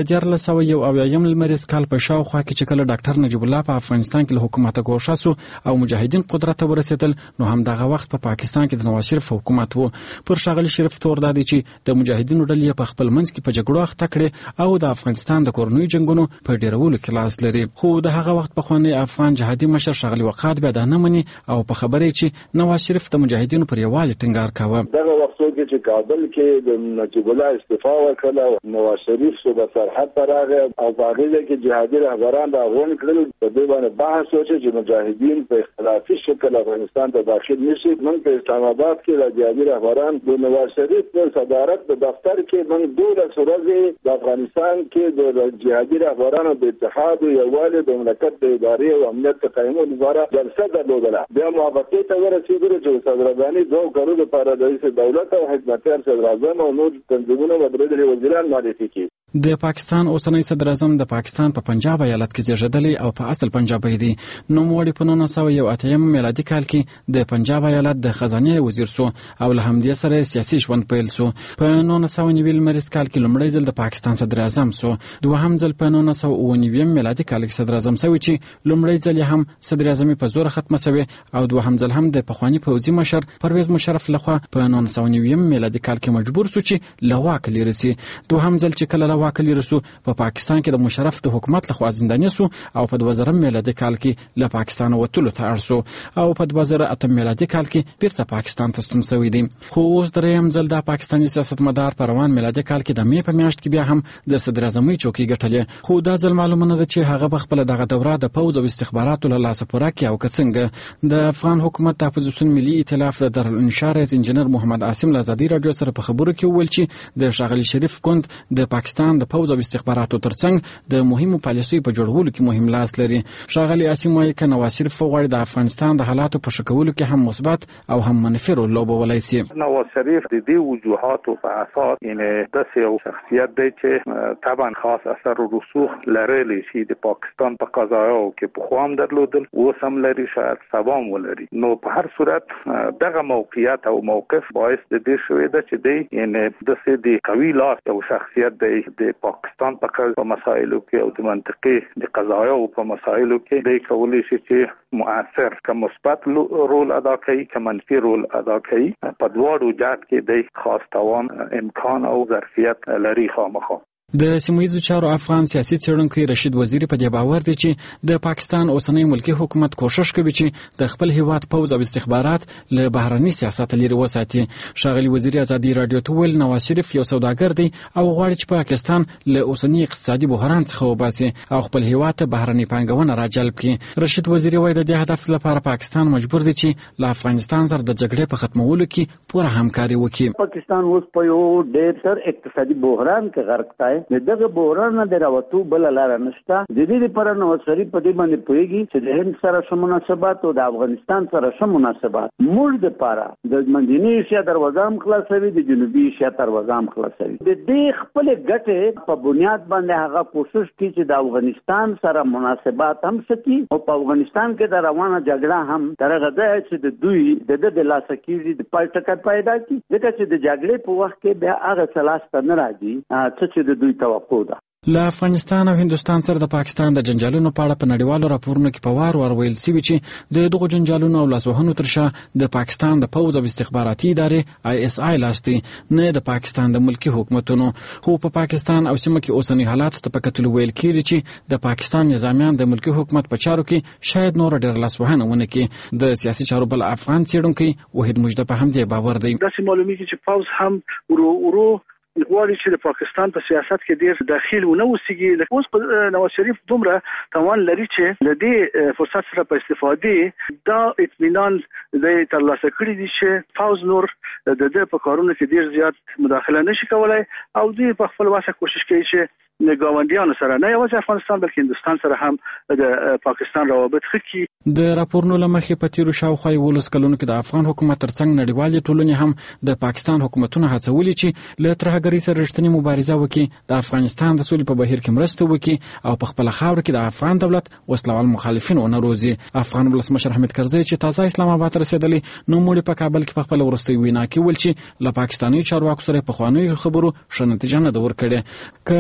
1401 لمریز کال په شاوخوا کې چې کله ډاکټر نجیب الله په افغانستان کې له حکومت ګوښه سو او مجاهدین قدرت ته ورسېدل، نو هم دغه وخت په پاکستان کې د نواز شریف حکومت وو. پر ښاغلي شریف تور دادی چې د مجاهدینو ډلې په خپل منځ کې په جګړو اخته کړې او د افغانستان د کورنیو جنگونو په ډیرولو کې لاس لري. خو د هغه وخت پخوانی افغان جهادي مشر ښاغلي وقار بیا دا نه مني او په خبره چې نواز شریف د مجاهدینو پر یووالي ټینګار کاوه. دغه وختو کې چې کابل کې د نجیب الله استعفا وکړه، نواز شریف صوبه سرحد ته راغی او په هغه کې جهادي رهبران راغون کړل. په دې باندې بحث وشو چې مجاهدین په اختلافي شکل افغانستان ته داخل نشي. موږ په اسلام آباد کې د جهادي رهبران د نواز شریف په صدارت د دفتر کې موږ 12 ورځې د افغانستان کې د جهادي رهبرانو د اتحاد او یووالي د مملکت د ادارې او امنیت تقسیم لپاره جلسه درلودله. بیا موافقه ته ورسېدل چې صدرګانی 2 کروڑ لپاره د رئیس دولت او خدمتګار صدر اعظم او نور تنظیمونو مدرسې وزیران معرفي کړي. د پاکستان اوسنی صدر اعظم د پاکستان په پنجاب ایالت کې زیږیدلی او په اصل پنجابی دی. نوموړی په 1901 میلادي کال کې د پنجاب ایالت د خزانه وزیر سو او له همدې سره سیاسي ژوند پیل سو. په 1990 لمریز کال کې لومړی ځل د پاکستان صدر اعظم سو. دوهم ځل په 1999 میلادي کال کې صدر اعظم شوی چې لومړی ځل هم صدر اعظم په زور ختمه شوی او دوهم ځل هم د پخوانی پوځي مشر پرویز مشرف لخوا په 1990 میلادي کال کې مجبور سو چې له واک لري سي. دوهم ځل چې کله واکلی رسو په پاکستان کې د مشرف د حکومت لخوا زنداني سو او په 2000 میلادي کال کې له پاکستان وتلو ته اړ سو او په 2008 میلادي کال کې بیرته پاکستان ته ستون شوی دی. خو اوس دریم ځل د پاکستاني سیاستمدار په روان میلادي کال کې د مې په میاشت کې بیا هم د صدر اعظمي چوکۍ ګټلې. خو دا ځل معلومه نه ده چې هغه بخپل دغه دوره د پوز او استخباراتو له لاسه پوره کې او کڅنګ. د افغان حکومت د اپوزیسیون ملي ائتلاف د دارالانشا رئیس انجنیر محمد عاصم له ازادي رادیو سره په خبرو کې وویل چې د ښاغلي شریف ګوند د پاکستان د پوز او استخباراتو ترڅنګ د مهمو پالیسیو په جوړولو کې مهم لاس لري. ښاغلي عاصم وايي چې نواز شریف غواړي د افغانستان د حالاتو په ښه کولو کې هم مثبت او هم منفي رول لوبولی شي. نواز شریف د دې وجوهاتو په اساس داسې یو شخصیت دی چې طبعا خاص اثر و رسوخ لرلی شي د پاکستان په قضایاو کې پخوا هم درلودل، اوس هم لري، شاید سبا هم ولري. نو په هر صورت دغه موقعیت او موقف باعث د دې شوی ده چې دی داسې د قوي لاس یو شخصیت دی د پاکستان په مسایلو کې او د منطقې د قضایاو په مسایلو کې دی کولی شي چې مؤثر که مثبت رول ادا کوي که منفي رول ادا کوي. په دواړو جهت کې دی خاص توان، امکان او ظرفیت لري خامخا. د سیمه‌ییزو چارو افغان سیاسي څېړونکی رشید وزیری په دې باور دی چې د پاکستان اوسنی ملکی حکومت کوشش کوي چې د خپل هیواد پوځ او استخبارات له بهرني سیاست لري وساتي. ښاغلي وزیری ازادي رادیو ته ویل نواز شریف یو سوداګر دی او غواړي چې پاکستان له اوسنی اقتصادي بحران څخه وباسي او خپل هیواد ته بهرني پانګونه راجلب کړي. رشید وزیری وایي د دې هدف لپاره پاکستان مجبور دی چې له افغانستان سره د جګړې په ختمولو کې پوره همکاري وکړي. پاکستان اوس په یو ډېر ستر اقتصادي بحران کې غرق دی. دغه بحران د راوتو بل لار نشته. د دې لپاره نواز شریف په دې باندې پوهیږي چې د هند سره سم مناسبات او د افغانستان سره سم مناسبات موږ د لپاره د منځنۍ ایشیا دروازه هم خلاصوي، د جنوبي ایشیا دروازه هم خلاصوي. د دې خپل ګټې په بنیاد باندې هغه کوشش کوي چې د افغانستان سره مناسبات هم ساتي او په افغانستان کې د روانه جګړه هم درغه ده چې د دوی د لاسه کیږي د پټکټ پیدا کی. ځکه چې د جګړې په وخت کې بیا هغه سلاسته نه راځي چې د دوی توقع ده. له افغانستان او هندوستان سره د پاکستان د جنجالونو په اړه په نړیوالو راپورونو کې په وار ویل شوي چې د دغو جنجالونو او لاسوهنو تر شا د پاکستان د پوځ او استخباراتي ادارې ISI لاس دی، نه د پاکستان د ملکی حکومتونو. خو په پاکستان او سیمه کې اوسنی حالات ته په کتلو ویل کېږي چې د پاکستان نظامیان د ملکی حکومت په چارو کې شاید نور ډېر لاسوهنه ونه کړي. د سیاسي چارو بل افغان څېړونکی وحید مجده په همدې باور دی. داسې معلومیږي چې پوځ هم ورو غواړي چې د پاکستان په سیاست کې ډېر داخل ونه وسیږي. لکه اوس په نواز شریف دومره توان لري چې د دې فرصت سره په استفادې دا اطمینان د ترلاسه کړی دي چې پوز نور د دې په کارونو کې ډېر زیات مداخله نشي کولای او دوی په خپل واسه کوشش کوي چې ګاونډیانو سره نه یوازې افغانستان بلکې هندوستان سره هم د پاکستان روابط ښه کړي. د راپورونو له مخې په تیرو شاوخوا 11 کلونو کې د افغان حکومت ترڅنګ نړیوالې ټولنې هم د پاکستان حکومتونو هڅولي چې له ترهګرۍ سره رښتینې مبارزه وکړي، د افغانستان د سولې په بهیر کې مرسته وکړي او په خپل خاور کې د افغان دولت وسلوال مخالفین ونه روزي. افغان ولسمشر حامد کرزی چې تازه اسلام آباد رسیدلی نو موږ په کابل کې په خپل وروستي وینا کې ویل چې له پاکستاني چارواکو سره په خوانوي خبرو ښه نتیجه نه ده ورکړې. که څه هم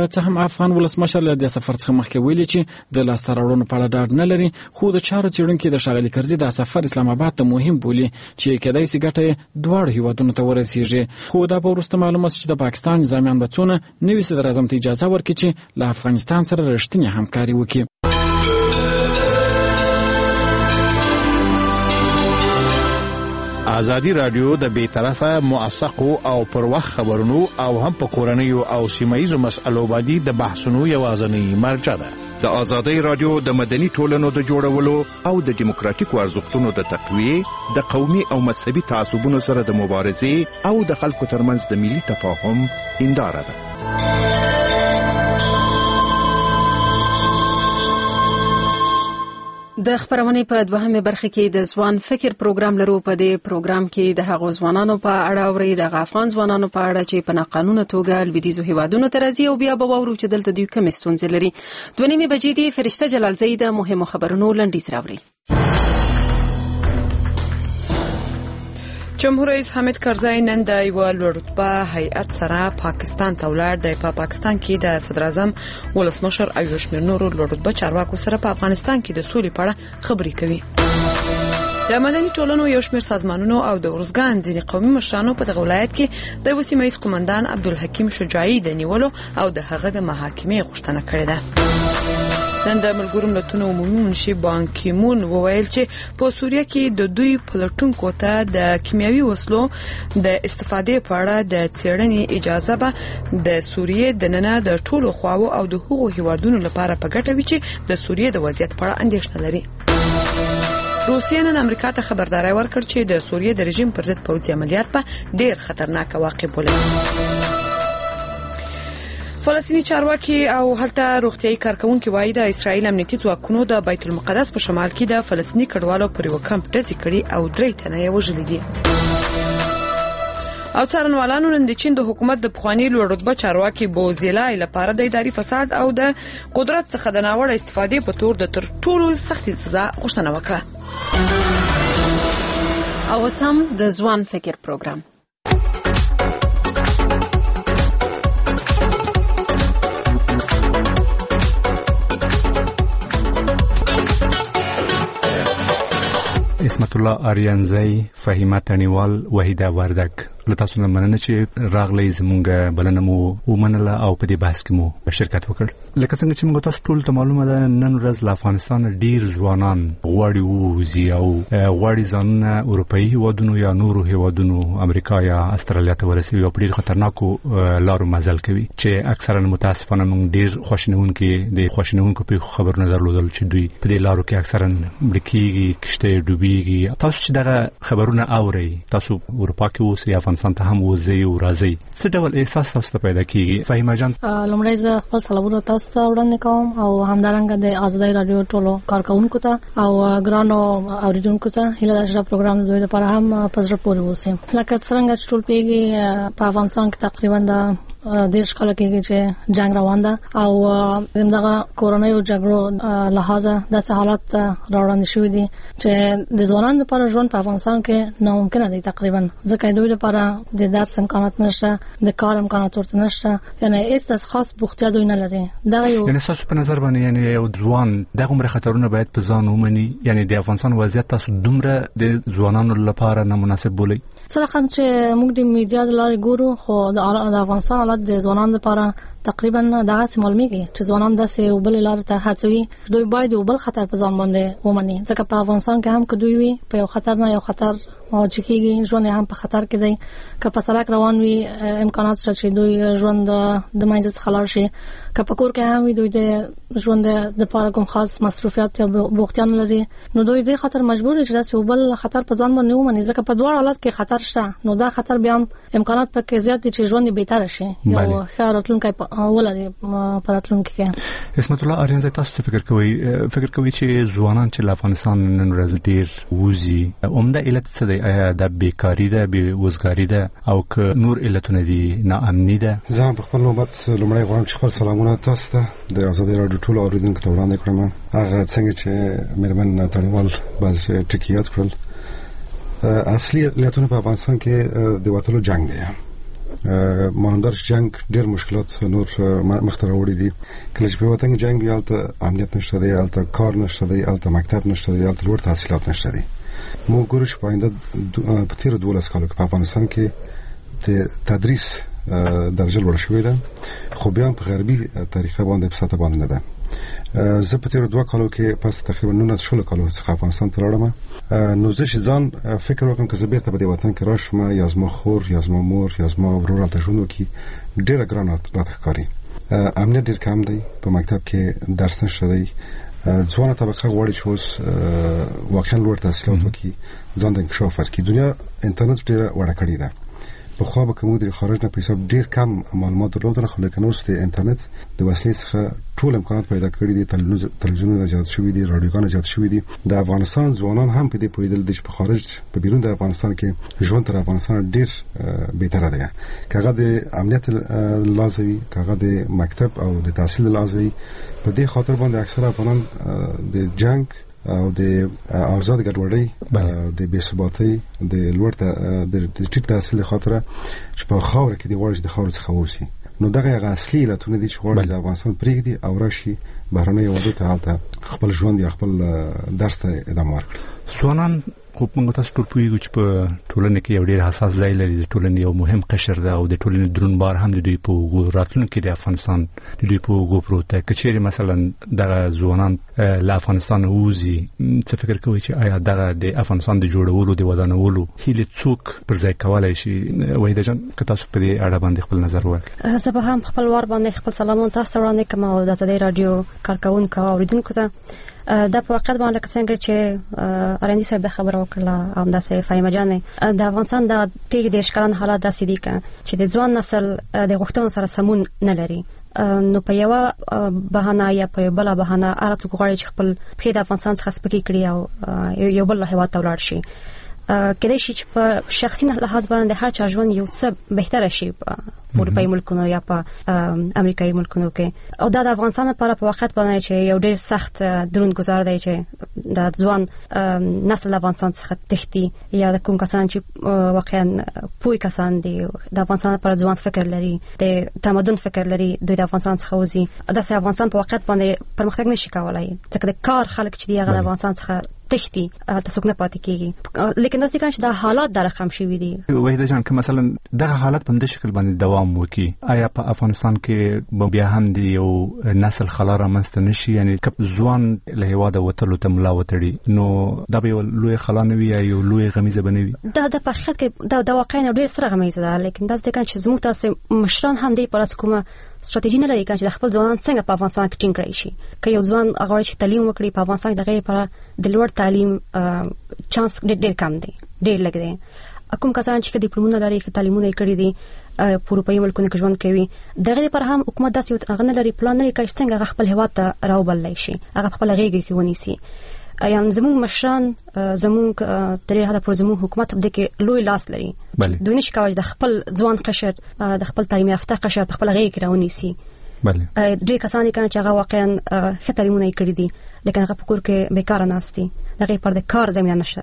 افغان ولسمشر له دې سفر څخه مخکې ویلي چې د لاسته راوړنو په اړه ډاډ نه لري، خو د چارو څېړونکي د ښاغلي کرزي د سفر اسلام آباد ته مهم بولي چې کېدای شي ګټه دواړو هیوادونو ته ورسیږي. خو دا په وروسته معلومه شوه چې د پاکستان نظامیان به څونه نوي صدراعظم ته اجازه ورکړي چې له افغانستان سره رښتینې همکاري وکړي. ازادي رادیو د بې طرفه موثقو او پر وخت خبرونو او هم په کورنیو او سیمایي مسألو باندې د بحثونو یوازینی مرجع ده. د ازادي رادیو د مدني ټولنو د جوړولو او د دیموکراتیکو ارزښتونو د تقویه، د قومي او مذهبي تعصبونو سره د مبارزې او د خلکو ترمنځ د ملي تفاهم هنداره ده. د خبرونې په دوهمه برخه کې د ځوان فکر پروګرام لرو. په دې پروګرام کې د هغو ځوانانو په اړه اوري، د افغان ځوانانو په اړه چې په ناقانونه توګه لویدیځو هیوادونو ته راځي، او بیا به وورو چې دلته دوی کوم ستونزې لري. 2:30 بجې دی فرشته جلالزی د مهمو خبرونو لنډیز راوړي. جمهور رئیس حامد کرزی نن د یو لوړرتبه هیئت سره پاکستان ته ولاړ. د پاکستان کې د صدراعظم ولسمشر او یو شمېر نورو لوړرتبه چارواکو سره په افغانستان کې د سولې په اړه خبرې کوي. د مدني ټولنو یو شمېر سازمانونو او د ارزګان ځینې قومي مشرانو په دغه ولایت کې د یو سیمه ییز قومندان عبدالحکیم شجاعي د نیولو او د هغه د محاکمې غوښتنه کړې ده. نن د ملګرو ملتونو عمومي منشي بان کی مون وویل چې په سوریه کې د دوی پلټونکو ته د کیمیاوي وسلو د استفادې په اړه د څېړنې اجازه به د سوریه د ننه د ټولو خواو او د هغو هیوادونو لپاره په ګټه وي چې د سوریه د وضعیت په اړه اندېښنه لري. روسیه نن امریکا ته خبرداري ورکړه چې د سوریه د رژیم پر ضد پوځي عملیات په ډېر خطرناک واقع بولي. فلسطینی چارواکي او هلته روغتيایي کارکونکو وایي د اسرایل امنیتي ځواکونو د بیت المقدس په شمال کې د فلسطینی کډوالو پر یو کمپ ډزې کړي او 3 تنه یې وژلي دي. او څارنوالانو نن د چین د حکومت د پخوانی لوړرتبه چارواکي بوزیلای لپاره د اداري فساد او د قدرت څخه د ناوړه استفادې په تور د تر ټولو سختي سزا غوښتنه وکړه. او سم د ځوان فکر پروګرام. اسمت الله آریانزی، فهیمه تنیوال، وحیده وردک، لتاسو نه مننه چې راغلی زمونږ بلنه مو ومنله او په دې بحث کې مو شرکت وکړ. لکه څنګه چې موږ تاسو ټول ته معلومه ده نن ورځ له افغانستان ډیر ځوانان غواړي ووځي او غواړي ځانونه اروپایي هیوادونو یا نورو هیوادونو امریکا یا استرالیا ته ورسوي او په ډیر خطرناکو لارو مزل کوي چې اکثرا متاسفانه موږ ډیر خوشنونکو په خبرونه درلودل چې دوی په دې لارو کې اکثرا مړکیږي، کشته ډوبېږي. تاسو چې دغه خبرونه اورئ، تاسو اروپا کې اوسئ، افغانستان ته هم وځي او راځي، څه ډول احساس تاسو ته پیدا کیږي؟ فهیمه جان، لومړی زه خپل سلامونه تاسو ته وړاندې کوم او همدارنګه د ازادي رادیو ټولو کارکونکو ته او ګرانو اوریدونکو ته هیله ده چې پروګرام دوی لپاره هم په زړه پورې ووسي. لکه څنګه چې ټول پیږي په افغانستان کې تقریبا د دیش کله کې چې جنگ روان ده او دغه کورونای او جګړو لحاظه د حالات راوړاندې شوې دي چې د ځوانانو لپاره ژوند په افغانستان کې ناممکن دی تقریبا، ځکه دوی لپاره د درس امکانات نشته، د کار امکانات ورته نشته، یعنی هیڅ خاص بوختیا دوی نه لري. دغه یعنی تاسو په نظر باندې یعنی یو ځوان دغه عمر خطرونه باید په ځان ومني، یعنی د افغانستان وضعیت تاسو دومره د ځوانانو لپاره نامناسب بولئ؟ سره هم چې موږ د میډیا د لارې ګورو، خو د افغانستان د ځوانانو لپاره تقریبا دغه سیمولمیږي چې ځوانان داسې یو بل لار ته هڅوي دوی باید یو بل خطر په ځان باندې ومني، ځکه په افغانستان کې هم که دوی وي په یو خطر نه یو خطر واجه کیږي، ژوند هم په خطر کې دی. که په سړک روان وي امکانات شته چې دوی ژوند د منځ څخه لاړ شي، که په کور کې هم وي دوی د ژوند د لپاره کوم خاص مصروفیات یا بوختیا نه لري، نو دوی د خطر مجبور دي چې یو بل خطر په ځان باندې ومني، ځکه په دوه حالت کې خطر شته. نو دا خطر بیا امکانات پکې زیات دي چې ژوند بهتر شي، یو ښه راتلونکی ولري په راتلونکي کې. اسمت الله آریانزی، تاسو څه فکر کوئ چې ځوانان چې له افغانستان نن ورځ ډیر وځي، عمده علت څه دی؟ آیا د بیکاری ده، بیروزګاری ده، او که نور علتونه دي، ناامني ده؟ زه په خپل نوبت لومړی غواړم چې خپل سلامونه تاسو ته د ازادي رادیو ټول اوریدونکو ته وړاندې کړم. هغه څنګه چې مېرمن تړیوال بعض ټکیات کړل، اصلي علتونه په افغانستان کې د وټلو جنگ دی مانندار جنگ ډېر مشکلات نور مخ ته راوړي دي. کله چې په وطن کې جنگ وي هلته امنیت نشته دی، هلته کار نشته دی، هلته مکتب نشته دی، هلته لوړ تحصیلات نشته دي. موږ ګورو چې په آینده په تېرو 12 کالو کې په افغانستان کې د تدریس درجه لوړه شوې ده، خو بیا په غربي طریقه باندې په سطح باندې نه ده. زه په تېرو 2 کالو کې پس تقریبا 19 کالو څخه افغانستان ته لاړم. نو زه چې ځان فکر وکړم که زه بیرته په دې وطن کې راشم، یا زما خور یا زما مور یا زما ورور هلته ژوند وکړي، ډېره ګرانه راته ښکاري. امنیت ډېر کم دی، په مکتب کې درس نشته دی. ځوانه طبقه غواړي چې اوس واقعا لوړ تحصیلات وکړي، ځان د انکشاف ورکړي. دنیا انټرنیټ ډېره وړه کړې ده. پخوا به کوم د خارج نه په حساب ډېر کم معلومات درلودل، خو لیکن اوس د انټرنیټ د وسیلې څخه ټول امکانات پیدا کړي دي. تلویزیونونه زیات شوي دي، رادیوګانې زیات شوي دي. د افغانستان ځوانان هم په دې پوهېدل دي چې په خارج په بیرون د افغانستان کې ژوند تر افغانستان ډېر بهتره دی. که هغه د امنیت لحاظ وي، که هغه د مکتب او د تحصیل لحاظ وي، په دې خاطر باندې اکثره افغانان د جنگ او د اوضاع د ګډوډۍ، د بې ثباتۍ، د لوړ د ټیټ تحصیل خاطر چې په خاوره کې دی غواړي چې د خاورې څخه ووځي. نو دغه هغه اصلي علتونه دي چې غواړي د افغانستان پرېږدي او راشي بهرنۍ هېوادو ته، هلته خپل ژوند یا خپل درس ته ادامه ورکړي. ځوانان خو موږ تاسو ټول پوهیږو چې په ټولنه کې یو ډېر حساس ځای لري، د ټولنې یو مهم قشر ده او د ټولنې درون بار هم د دوی په اوږو راتلونکي د افغانستان د دوی په اوږو پروت دی. که چېرې مثلا دغه ځوانان له افغانستان ووځي، څه فکر کوئ چې آیا دغه د افغانستان د جوړولو د ودانولو هیلې څوک پر ځای کولی شي؟ وحیده جان، که تاسو په دې اړه باندې خپل نظر ورکړئ. زه به هم خپل وار باندې خپل سلامونه تاسو وړاندې کوم او د ازادۍ راډیو کارکوونکو او اوریدونکو ته. دا په واقعیت باندې څنګه چې ارندي صاحب د خبره وکړه، هم داسې فاهمه جانې د افغانستان د تېر 10 کلن حالات داسې دي چې د ځوان نسل د غوښتنو سره سمون نه لري. نو په یو بهانه یا په بل بهانه ارته غواړي چې خپل په د افغانستان څخه سپکی کړي او یو بل هیواد ته ولاړ شي. کله چې په شخصي لحاظ باندې هر چا ژوند یو څه بهتره شي په اروپایي ملکونو یا په امریکایي ملکونو کې، او دا د افغانستان لپاره په وخت باندې چې یو ډېر سخت دروند گزار دی چې د ځوان نسل افغانستان څخه تښتي، یا د کوم کسان چې واقعا پوه کسان دي د افغانستان لپاره ځوان فکر لري، د تمدن فکر لري، د افغانستان څخه وځي. داسې افغانستان په وخت باندې پرمختګ نشي کولای ځکه د کار خلک چې دی هغه د افغانستان څخه تختی تاسو نه پاتې کیږي. لیکن دا څنګه چې دا حالات د رقم شوي دي. وحیده جان، که مثلا دغه حالت په دې شکل باندې دوام وکړي، آیا په افغانستان کې بیا هم د یو نسل خلا رامنځته نشي؟ یعنی که ځوان له هېواده وتلو ته ملا وتړي، نو دا به یو لوی خلا نه وي یا یو لوی غمیزه به نه وي؟ دا په حقیقت کې دا واقعا ډېر سره غمیزه ده. لیکن دا ځکه چې زموږ تاسو مشران هم دې پر کومه ستراتیژي نه لري چې د خپل ځوانان څنګه په افغانستان کې ټینګ کړی شي. که یو ځوان غواړي چې تعلیم وکړي په افغانستان کې، دغه لپاره د لوړ تعلیم چانس ډېر کم دی، ډېر لږ دی. کوم کسان چې ډیپلومونه لري، چې تعلیمونه کړي دي په اروپایي ملکونو کې ژوند کوي، دغه لپاره هم حکومت داسې یو غن لري، پلان لري چې څنګه خپل هیواد ته راوبللی شي، هغه خپل غېږ کې ونیسي. یعنی زموږ مشران، زموږ ترې هدا پر زموږ حکومت په دې کې لوی لاس لري. دوی نشي کولای د خپل ځوان قشر، د خپل تعلیم یافته قشر په خپل غېږ کې راونیسي. ډېر کسان دي چې هغه واقعا ښه تعلیمونه کړي دي، لیکن هغه په کور کې بیکاره ناستي، دغه پر د کار زمینه نشته.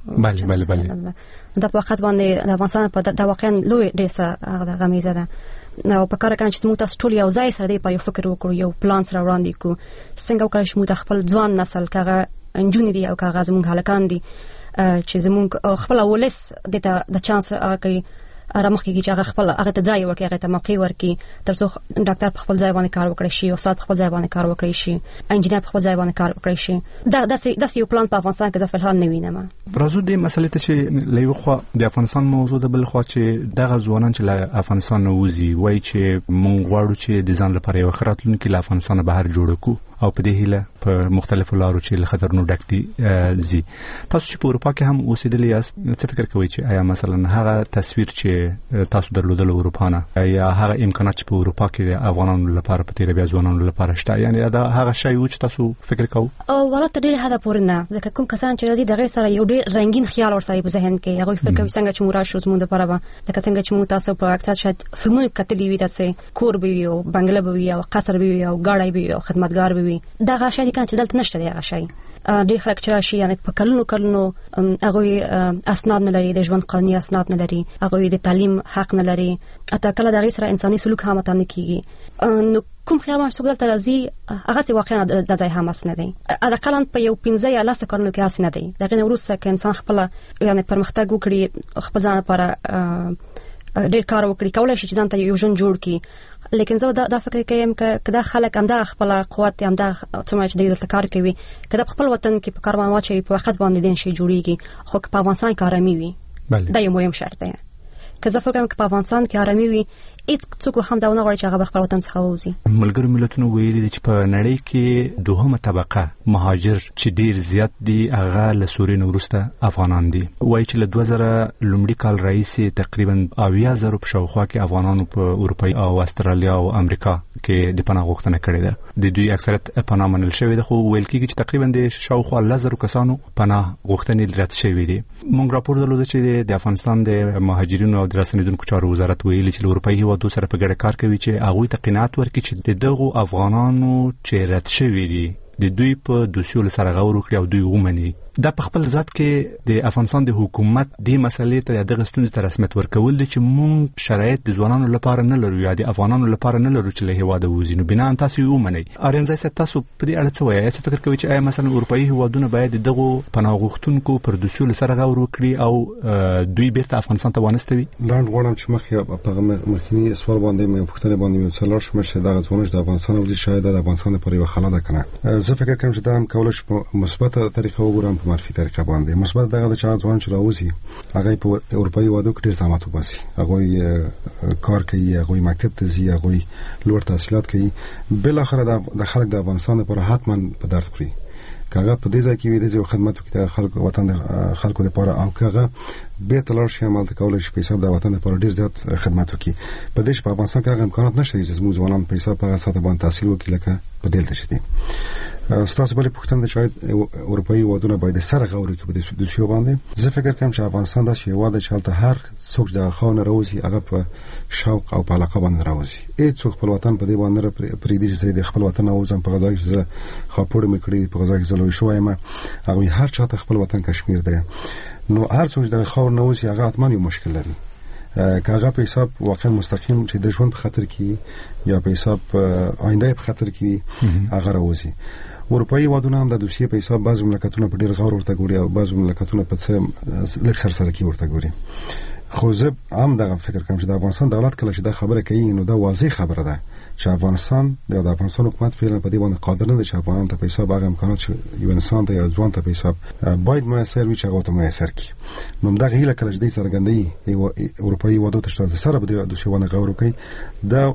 بله دا په وخت باندې د افغانستان په د واقعا لوی ډېر سره هغه غمیزه ده. نو په کار کې چې موږ تاسو ټول یو ځای سره دی په یو فکر وکړو، یو پلان سره وړاندې کو، څنګه وکړو چې موږ خپل ځوان نسل کاغه انجونې دي او کاغه زموږ هلکان دي چې زموږ خپل ولس د چانس کوي رامخکې چې هغه خپل هغه ته ځای ورکړي، هغه ته موقع ورکړي، ترڅو ډاکټر په خپل ځای باندې کار وکړي شي، استاد په خپل ځای باندې کار وکړي شي، انجینر په خپل ځای باندې کار وکړي شي. دا یو پلان په افغانستان کې زه فلحال نه وینم. راځو دې مسلې ته چې له یو خوا د افغانستان موضوع، د بل خوا چې دغه ځوانان چې له افغانستان وځي وایي چې موږ غواړو چې د ځان لپاره یو ښه راتلونکی له افغانستانه بهر جوړ کړو، او په دې هیله په مختلفو لارو چې له خطرونو ډک دي ځي. تاسو چې په اروپا کې هم اوسېدلي یاست، څه فکر کوئ چې آیا مثلا هغه تصویر چې تاسو درلودل اروپا نه، یا هغه امکانات چې په اروپا کې افغانانو لپاره په تیر بیا ځوانانو لپاره شته، یعنی دا هغه شی و چې تاسو فکر کوئ؟ او ولته ډېر هدا پورې نه، ځکه کوم کسان چې راځي دغه سره یو ډېر رنگین خیال ورسره په ذهن کې، هغه فکر کوي څنګه چې موږ راشو زموږ لپاره به لکه څنګه چې موږ تاسو په اکثر شاید فلمونو کتلې وي، داسې کور به وي او بنگله به وي او قصر به وي او ګاډی به وي او خدمتګار به وي. دغه شی چې دلته نشته دی هغه شی. ډېر خلک چې راشي یعنی په کلونو هغه اسناد نه لري، د ژوند قانوني اسناد نه لري، هغه د تعلیم حق نه لري، اته کله د غیر انساني سلوک هم اتنه کیږي. نو کوم خیال ما څنګه تر راځي هغه څه واقعا د ځای حماس نه دی. اقلا په یو 15 یا 10 کارونو کې اس نه دی. دغه وروسته کې انسان خپل یعنی پرمختګ وکړي، خپل ځان لپاره ډېر کار وکړي، کولای شي چې ځان ته یو ژوند جوړ کړي. لیکن زه دا فکر کوم چې دا خلک هم دا خپل قوت هم دا څومره چې د کار کوي کله خپل وطن کې په کار باندې واچي په وخت باندې دین شي جوړیږي، خو په افغانستان کې آرامي وي. دا یو مهم شرط دی. که زه فکر کوم چې په افغانستان کې آرامي وي هیڅ څوک هم دا نه غواړي چې هغه خپل وطن څخه ووځي. ملګرو ملتونو ویلي دي چې په نړۍ کې دوهمه طبقه مهاجر چې ډیر زیات دي هغه له سوریې نه وروسته افغانان دي. وایي چې له 2000 لومړي کال راهیسې تقریبا 80,000 په شاوخوا کې افغانانو په اروپا او استرالیا او امریکا کې د پناه غوښتنه کړې ده. د دوی اکثریت پناه منل شوی ده، خو ویل کېږي چې تقریبا د شاوخوا 10,000 کسانو پناه غوښتنې رد شوې دي. موږ راپور درلود چې د افغانستان د مهاجرینو او د راستنیدونکو چارو وزارت ویلي چې اروپایي هیوادونو سره په ګډه کار کوي چې هغه ته قناعت ورکړي چې دغه افغانانو چې رد شوي دي د دوی په دوسیو سره غور وکړي او دوی ومني. دا په خپل ذات کې د افغانستان د حکومت د مسلې ته دغه ستونزې ته رسمیت ورکول دي چې موږ شرایط د ځوانانو لپاره نه لرو یا د افغانانو لپاره نه لرو چې له هیواده وځي. نو بنا تاسو یې ومنئ. ارینځای صاحب تاسو په دې اړه څه وایي؟ څه فکر کوئ چې آیا مثلا اروپایي هیوادونه باید دغه پناه غوښتونکو پر دوسیو سره غور وکړي او دوی بیرته افغانستان ته وانستوي؟ لاند غواړم چې مخکینی سوال باندې مې پوښتنه باندې څلور شمېر شه دغه ځوانش د افغانستان او د شاید د افغانستان لپاره یو خلا ده کنه. زه فکر کوم چې دا هم کولای شي په مثبته طریقه وګورم په منفي طریقه باندې. مثبت دغه چې ځوان چې راوځي هغه په اروپایي هیوادو کې ډېر زحمت وباسي، هغه کار کوي، هغه مکتب ته ځي، هغه لوړ تحصیلات کوي، بل اخر د خلک د افغانستان لپاره حتما په درد خوري. کاغه په دې ځای کې وي د خدمت کوي د خلکو وطن د خلکو لپاره او کاغه به تلار شي عمل کولای شي په حساب د وطن لپاره ډیر زیات خدمت وکړي. په دې په افغانستان کې هغه امکانات نشته چې زموږ ځوانان په حساب په ساته باندې تحصیل وکړي لکه په دلته شي. ستاسو بلې پوښتنه شاید اروپایي هیوادونه باید سره غور وکړي په دې دوسیو باندې. زه فکر کوم چې افغانستان داسې هیواد دی چې هلته هر څوک د خاونه راوځي هغه په شوق او په علاقه باندې راوځي. هیڅوک خپل وطن په دې باندې پرېږدي چې د خپل وطن اوځم په غزا کې زه خاپوړ مې کړی، په غزا کې زه لوی شوی یم. هغه هر چاته خپل وطن کشمیر دی. نو هر څوک د خاور نه اوسي هغه اتمن یو مشکل لري. که هغه په حساب واقعا مستقیم چې د ژوند په خطر کې یا په حساب آینده په خطر کې هغه راوځي. اروپایي هیوادونه هم د دوسیې په حساب بعض مملکتونه په ډیر غور ورته ګوري او بعض مملکتونه په څه لږ سرسره کې ورته ګوري. خو زه هم دغه فکر کوم چې د افغانستان دولت کله چې دا خبره کوي نو دا واضح خبره ده چې افغانستان د افغانستان حکومت فعلا په دې باندې قادر نه دی چې افغانان ته په حساب هغه امکانات چې یو انسان ته یا ځوان ته په حساب باید میسر وي چې هغه ته میسر کړي. نو دغه هیله کله چې د څرګندۍ اروپایي هیوادو ته سره به د دوسیونه غور کوي دا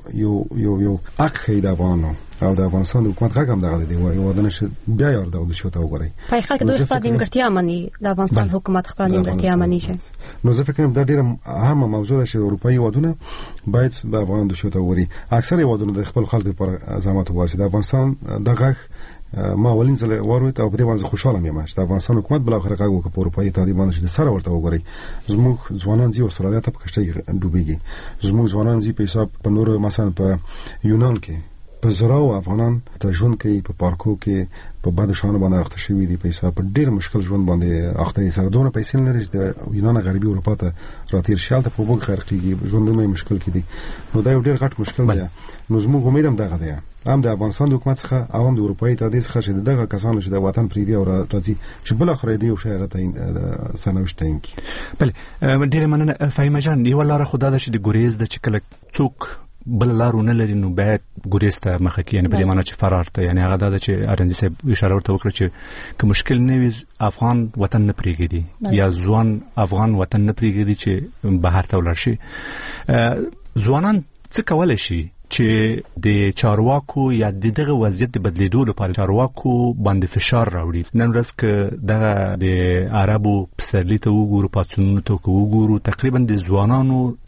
یو اخی د افغانانو او د افغانستان حکومت هغه هم دغه دی وایي ودانه چې بیا یار د دوسیو ته وګوري. په خلک د خپل نیمګړتیا مانی د افغانستان حکومت خپل نیمګړتیا مانی شي. نو زه فکر کوم دا ډیره اهمه موضوع ده چې اروپایي هیوادونه باید د افغان دوسیو ته وګوري. اکثر هیوادونه د خپل خلکو لپاره زحمت وباسي. د افغانستان دغه ما ولین زله وروت او په دې باندې خوشاله یم چې د افغانستان حکومت بل اخر هغه په اروپایي اتحادیه باندې د سره ورته وګوري. زموږ ځوانان زی استرالیا ته په کشته ډوبېږي، زموږ ځوانان زی په حساب په نور مثلا په یونان کې په زراو افغانان ته ژوند کوي، په پارکو کې په بد شانه باندې اخته شوی دی، په حساب ډیر مشکل ژوند باندې اخته دي. سره دونه پیسې نه لري د یونان غربي اروپا ته راتیر شال ته په وګ خرقېږي، ژوندونه مشکل کې دي. نو دا یو ډیر غټ مشکل دی. نو زموږ امید هم دغه دی هم د افغانستان حکومت څخه او هم د اروپایي اتحادیې څخه چې دغه کسانو چې د وطن پریدي او راځي چې بل اخر دی او شی هغه ته سنوشت انکی. بله ډیر مننه فهیمه جان. یو لاره خدا ده چې د ګریز د چکل څوک بل لارو نه لري نو باید ګریز ته مخه کې، یعنی په دې معنی چې فرار ته، یعنی هغه دا چې ارنځي صاحب اشاره ورته وکړه چې که مشکل نه وي افغان وطن نه پریږدي یا ځوان افغان وطن نه پریږدي چې بهر ته ولاړ شي. ځوانان څه کولای شي چې د چارواکو یا دغه وضعیت د بدلیدو لپاره چارواکو باندې فشار راوړي؟ نن ورځ کې دغه د عربو پسرلی ته وګورو، پاتونو ته وګورو، تقریبا د ځوانانو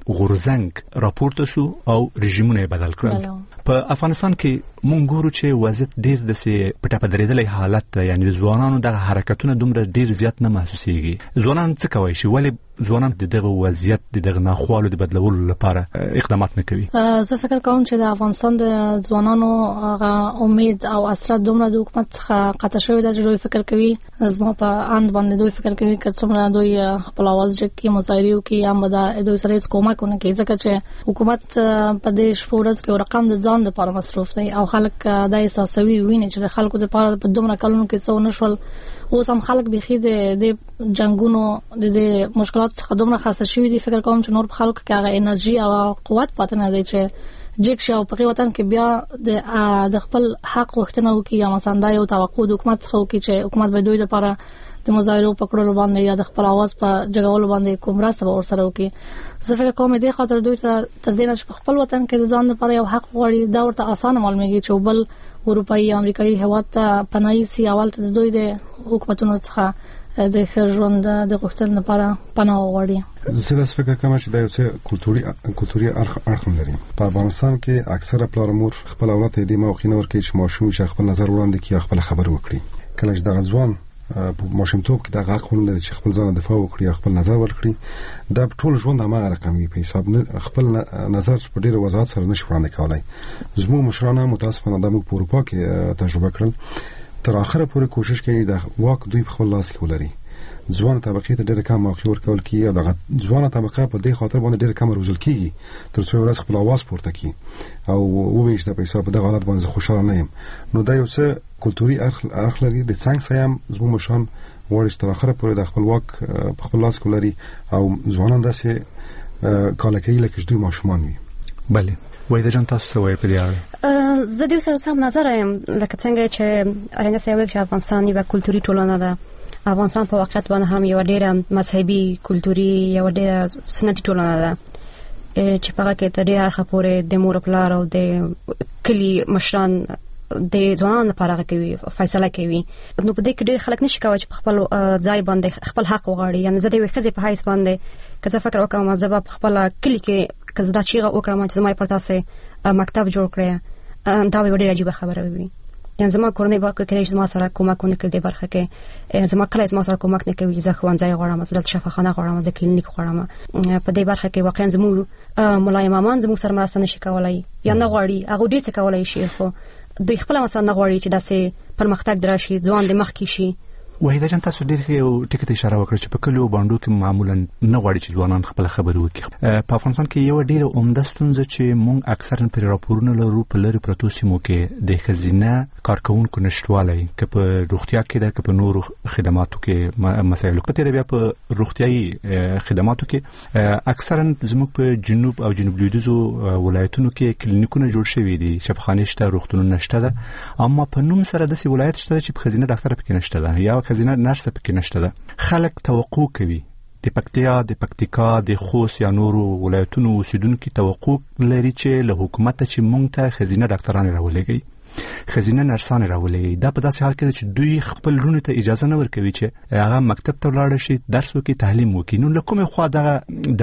غورځنګ راپورته شو او رژیمونه بدل کړل. په افغانستان کې مونږ ګورو چې وضعیت ډیر د سي پټه پدریدلې حالت ده، یعنی ځوانانو د حرکتونو دومره ډیر زیات نه محسوسيږي. ځوانان څه کوي شي ولی ځوانان دغه وضعیت دغه ناخوالو د بدلولو لپاره اقدامات نه کوي؟ زه فکر کوم چې د افغانستان د ځوانانو هغه امید او اثرات دومره د حکومت څخه قطع شوی د جوړ فکر کوي. زما په اند باندې دوی فکر کوي چې څومره دوی خپل आवाज کې مظاهره کوي یا مده دوی سره هیڅ کومک نه کوي، ځکه چې حکومت په دې شپورز کې رقم د ځان لپاره مصرف دی او خلک دا احساسوي ویني چې خلکو لپاره په دومره کلونو کې څو نشول. اوس هم خلک بيخي د جنگونو د مشکلات څخه دومره خاصه شوی دي. فکر کوم چې نور په خلکو کې هغه انرژي او قوت پاتې نه دی چې جګ شاو په وطن کې بیا د خپل حق غوښتنه وکړي یا مثلا دا یو توقع د حکومت څخه وکړي چې حکومت به دوی لپاره د مظاهرو پکړلو باندې یا د خپل आवाज په جګولو باندې کوم راسته ورسره وکړي. زه فکر کوم دې خاطر دوی ته تر دې نه په خپل وطن کې د ځان لپاره یو حق غواړي دا ورته اسانه معلومیږي چې بل اروپאי امریکایي هواد ته پناهي سي اول ته دوی د حکومتونو څخه د خرجوند د غوښتنې لپاره پناه وغواړي. زه د فکر کوم چې دا یو څه کلتوري اړخ لري. په افغانستان کې اکثره پلار مور خپل اولاد ته د موخینه ورکړي چې ماشوم شي خپل نظر وړاندې کړي، خپل خبر وکړي. کله چې د ځوان په ماشومتوب کې د حق لري چې خپل ځان دفاع وکړي، خپل نظر ورکړي، دا ټول ژوند هغه رقم وي په حساب خپل نظر په ډیره وضاحت سره نشي وړاندې کولای. زموږ مشرانو متاسفانه د موږ په اروپا کې تجربه کړل، تر اخره پورې کوشش کوي د واک دوی په خپل لاس کې ولري. ځوان طبقه ته ډیره کم موقع ورکول کیږي، دغه ځوان طبقه په دې خاطر باندې ډیره کم روزل کیږي تر څو ورځ خپل आवाज پورته کړي او وویل چې په حساب دغه حالت باندې خوشاله نه یم. نو دا یو څه کلتوري اړخ لري. د څنګه سایم زموږ مشران ورته تر اخره پورې د خپل واک په خپل لاس کې ولري او ځوانان داسې کال کوي لکه چې دوی ماشومان وي. بله وای د جان تاسو وای په دې اړه زه د سره سم نظر یم لکه څنګه چې ارنه سیاوي چې افغانستان یو کلتوري ټولنه ده. افغانستان په واقعیت باندې هم یو ډېر مذهبي کلتوري یو ډېر سنتي ټولنه ده چې په هغه کې تر ډېر اړخه پورې د مور پلار او د کلی مشران د ځوانانو لپاره کوي فیصله کوي. نو په دې کې ډېر خلک نشي کولای چې په خپل ځای باندې خپل حق وغواړي. یعنی زه د یوې ښځې په حیث باندې که زه فکر وکړم زه به په خپل کلی کې که زه دا چیغه وکړم چې زما پر تاسو مکتب جوړ کړی دا به ډېره عجیبه خبره وي. یعنی زما کورنۍ به کوي چې زما سره کومک ونه کړي برخه کې زما کله زما سره کومک نه کوي. زه ښوونځی غواړم، زه د شفاخانه غواړم، زه کلینیک غواړم. په دې برخه کې واقعا زموږ ملای امامان زموږ سره مرسته نشي کولای یا نه غواړي. هغه ډېر څه کولای شي خو دوی خپل مثلا نه غواړي چې داسې پرمختګ دراشي ځوان د مخ کې شي. وحیده جان تاسو ډېر یو ټکی ته اشاره وکړه چې په کلیو باندې کې معمولا نه غواړي چې ځوانان خپل خبرې وکړي. په افغانستان کې یو ډېر عمده ستونزه چې مونږ اکثرا پر راپورونه لرو په لری پروتو سیمو کې د خزینه کارکونکو نشټوالی که په روغتیا کې ده که په نورو خدماتو کې مسایل په تیر بیا په روغتیايي خدماتو کې اکثرا زموږ په جنوب او جنوب لویدیځو ولایتونو کې کلینیکونه جوړ شوي دي، شفاخانې شته، روغتونونه نشته ده، اما په نوم سره د سی ولایت شته چې په خزینه ډاکټر پکې نشته ده یا خزینه نرس پکې نشته ده. خلک توقع کوي د پکتیا، د پکتیکا، د خوست یا نورو ولایتونو اوسیدونکو توقع لري چې له حکومت چې مونږ ته خزینه ډاکټران راولېږي، خزینه نرسان راولېږي. دا په داسې حال کې چې دوی خپل لونو ته اجازه نه ورکوي چې هغه مکتب ته ولاړ شي، درس وکړي، تعلیم وکړي. نو له کومه خوا دغه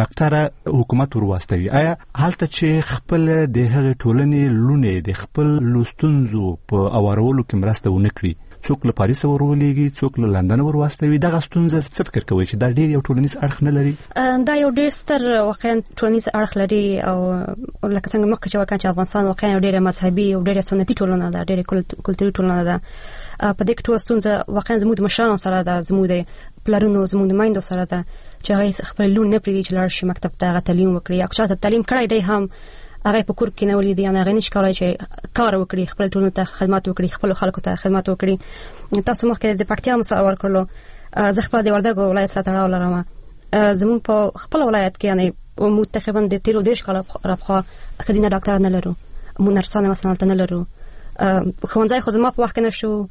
ډاکټر حکومت ورواستوي؟ آیا هلته چې خپل د هغه ټولنې لونه د خپل لوستونزو په اوارولو کې مرسته ونه کړي، څوک له پاریس ورولېږي، څوک له لندن ورواستوي، دغه ستونزه څه فکر کوي چې دا ډېر یو ټولنیز اړخ نه لري؟ دا یو ډېر ستر واقعا ټولنیز اړخ لري او لکه څنګه مخکې چې وکړم چې افغانستان واقعا یو ډېر مذهبي او ډېر سنتي ټولنه ده، ډېر کلتوري ټولنه ده. په دې کې ټول ستونزه واقعا زموږ د مشرانو سره ده، زموږ د پلرونو، زموږ د میندو سره ده چې هغه خپل لون نه پرېږدي چې لاړ شي مکتب ته هغه تعلیم وکړي. یا که چاته تعلیم کړی دی هم هغه په کور کې نه ولید، یا هغه نشي کولای چې کار وکړي، خپل ټولنه ته خدمات وکړي، خپل خلکو ته خدمات وکړي. تاسو مخکې د پکتیا مثال ورکړلو، زه خپل د وردګو ولایت سره تړاو لرم. زموږ په خپل ولایت کې یعنی موږ تقریبا د 13 کال راپخوا خزینه ډاکټر نه لرو، موږ نرسانه مثلا نه لرو. ښوونځی خو زما په وخت کې نشو،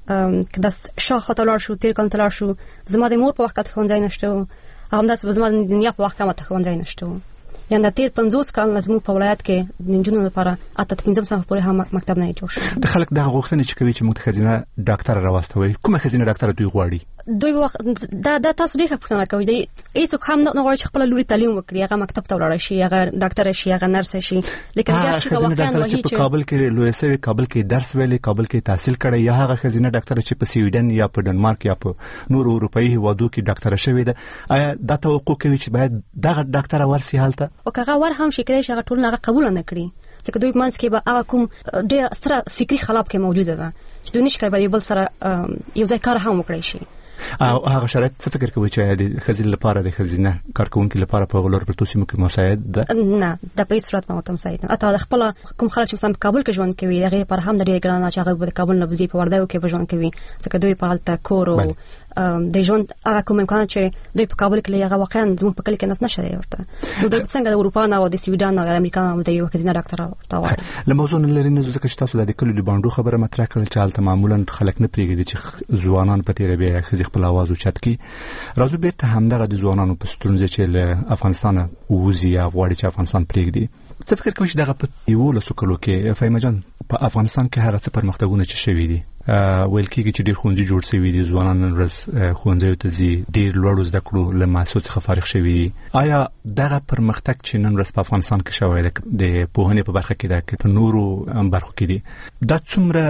که د شاخه ته لاړ شو، تیر کال ته لاړ شو. زما د مور په وخت کې ښوونځی نشته، همداسې زما د دنیا په وخت کې ماته ښوونځی نشته. یا د تیر 50 کال لازم په ولایت کې د نجونو لپاره اته 15 صنف پورې هم مکتب نه جوړ شو. د خلک د غوښتنې چې کوي چې موږ خزینه ډاکټر راوستوي، کومه خزینه ډاکټر دوی غواړي؟ دوی وخت دا تاسو ډیره پوښتنه کوي. د هیڅوک هم نه غواړي چې خپل لوري تعلیم وکړي، هغه مکتب ته ولاړ شي، هغه ډاکټر شي، هغه نرس شي. لیکن بیا چې واقعا وایي چې په کابل کې لوی سوي، کابل کې درس ویلي، کابل کې تحصیل کړی، یا هغه خزینه ډاکټر چې په سویډن یا په ډنمارک یا په نور اروپایي هیوادو کې ډاکټر شوی ده، آیا دا توقع کوي چې باید دغه ډاکټر ورسي حالته او هغه ور هم شي کېږي هغه ټول نه قبول نه کړي؟ ځکه دوی منځ کې به هغه کوم ډېر ستر فکری خلاف کې موجوده ده چې دوی نشي کوي بل سره یو ځای کار هم وکړي شي. او هغه شرایط څه فکر کوي چې د خزینه لپاره د خزینه کارکونکو لپاره په غلور پروتو سیمو کې مساعد ده؟ نه، د په هیڅ صورت نه وته مساعد. اته د خپل کوم خلک چې په کابل کې ژوند کوي هغه پر هم د ډېر ګران چې هغه د کابل نه وزي په وردګو کې ژوند کوي، ځکه دوی په حالت کور او د ژوند هغه کوم امکان چې دوی په کابل کې هغه واقعا زموږ په کلی کې نه شي ورته. نو د څنګه د اروپا نه او د سویډن او د امریکا نه د یو خزینه ډاکټر ورته وایي. له موضوع لري نه ځکه چې تاسو د کلو د باندو خبره مطرح کړل چې حالت معمولا خلک نه پریږدي چې ځوانان په تیرې به خزي خپل आवाज اوچت کی. راځو بیرته همدغه د ځوانانو په ستونزې چې له افغانستان ووزي یا غواړي چې افغانستان پریږدي. څه فکر کوئ چې دغه په یو لسو کلو کې فهیمه جان په افغانستان کې هغه څه پرمختګونه چې شوي دي؟ ویل کېږي چې ډېر ښوونځي جوړ شوي دي، ځوانان نن ورځ ښوونځیو ته ځي، ډېر لوړو زده کړو له محصول څخه فارغ شوي دي. آیا دغه پرمختګ چې نن ورځ په افغانستان کې شوی دی د پوهنې په برخه کې ده په نورو برخو کې دي، دا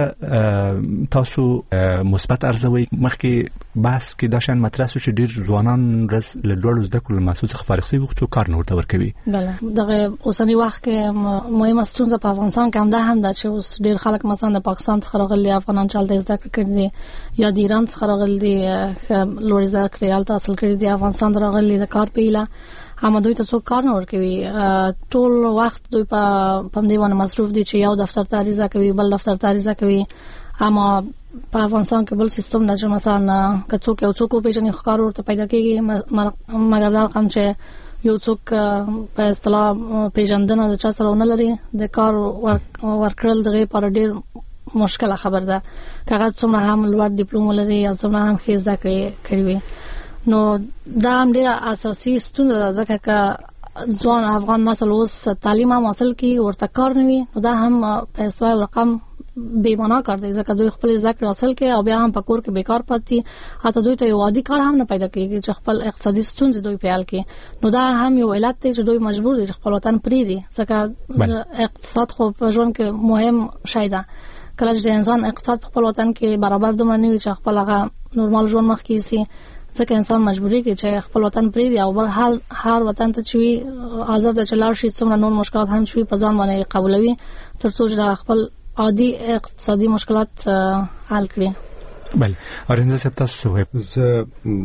څومره تاسو مثبت ارزوي؟ مخکې بحث کې دا شان مطرح شو چې ډېر ځوانان ورځ له لوړو زده کړو له محصول څخه فارغ شوي وو، کار نه ورته ورکوي. بله، دغه اوسنی وخت کې مهمه ستونزه په افغانستان کې هم ده چې اوس ډېر خلک مثلا د پاکستان څخه راغلي افغانان چې د زده کړې کړي دي یا د ایران څخه راغلي دي لوړ زده کړې حالت حاصل کړي دي، افغانستان ته راغلي د کار په هیله، اما دوی ته څوک کار نه ورکوي. ټول وخت دوی په دې باندې مصروف دي چې یو دفتر ته عریضه کوي، بل دفتر ته عریضه کوي. اما په افغانستان کې بل سیستم د چې مثلا که څوک یو څوک پیژنې ښکار ورته پیدا کېږي، مګر دا رقم چې یو څوک په اصطلاح پیژندنه د چا سره نه لري، د کار ورکړل دغه پر ډېر مشکله خبر ده. کاغذ څومره هم لوړ ډیپلوم لري یا څومره هم ښه زده کړې وي، نو دا هم ډېره اساسي ستونزه ده. ځکه که ځوان افغان مثلا اوس تعلیم هم حاصل کړي ورته کار نه وي، نو دا هم په اصطلاح رقم بې معنا کار دی، ځکه دوی خپل زده کړې حاصل کړي او بیا هم په کور کې بیکار پاتې، حتی دوی ته یو عادي کار هم نه پیدا کېږي چې خپل اقتصادي ستونزې دوی په حل کړي. نو دا هم یو علت دی چې دوی مجبور دي چې خپل وطن پرېږدي، ځکه اقتصاد خو په ژوند کې مهم شی ده. کله چې د انسان اقتصاد په خپل وطن کې برابر دومره نه وي چې خپل هغه نورمال ژوند مخکې یوسي، ځکه انسان مجبوري کوي چې خپل وطن پرېږدي او بل حال هر وطن ته چې وي آزاد چې لاړ شي، څومره نور مشکلات هم چې وي په ځان باندې قبولوي تر څو چې خپل عادي اقتصادي مشکلات حل کړي. بله، ارنده صاحب تاسو وایي. زه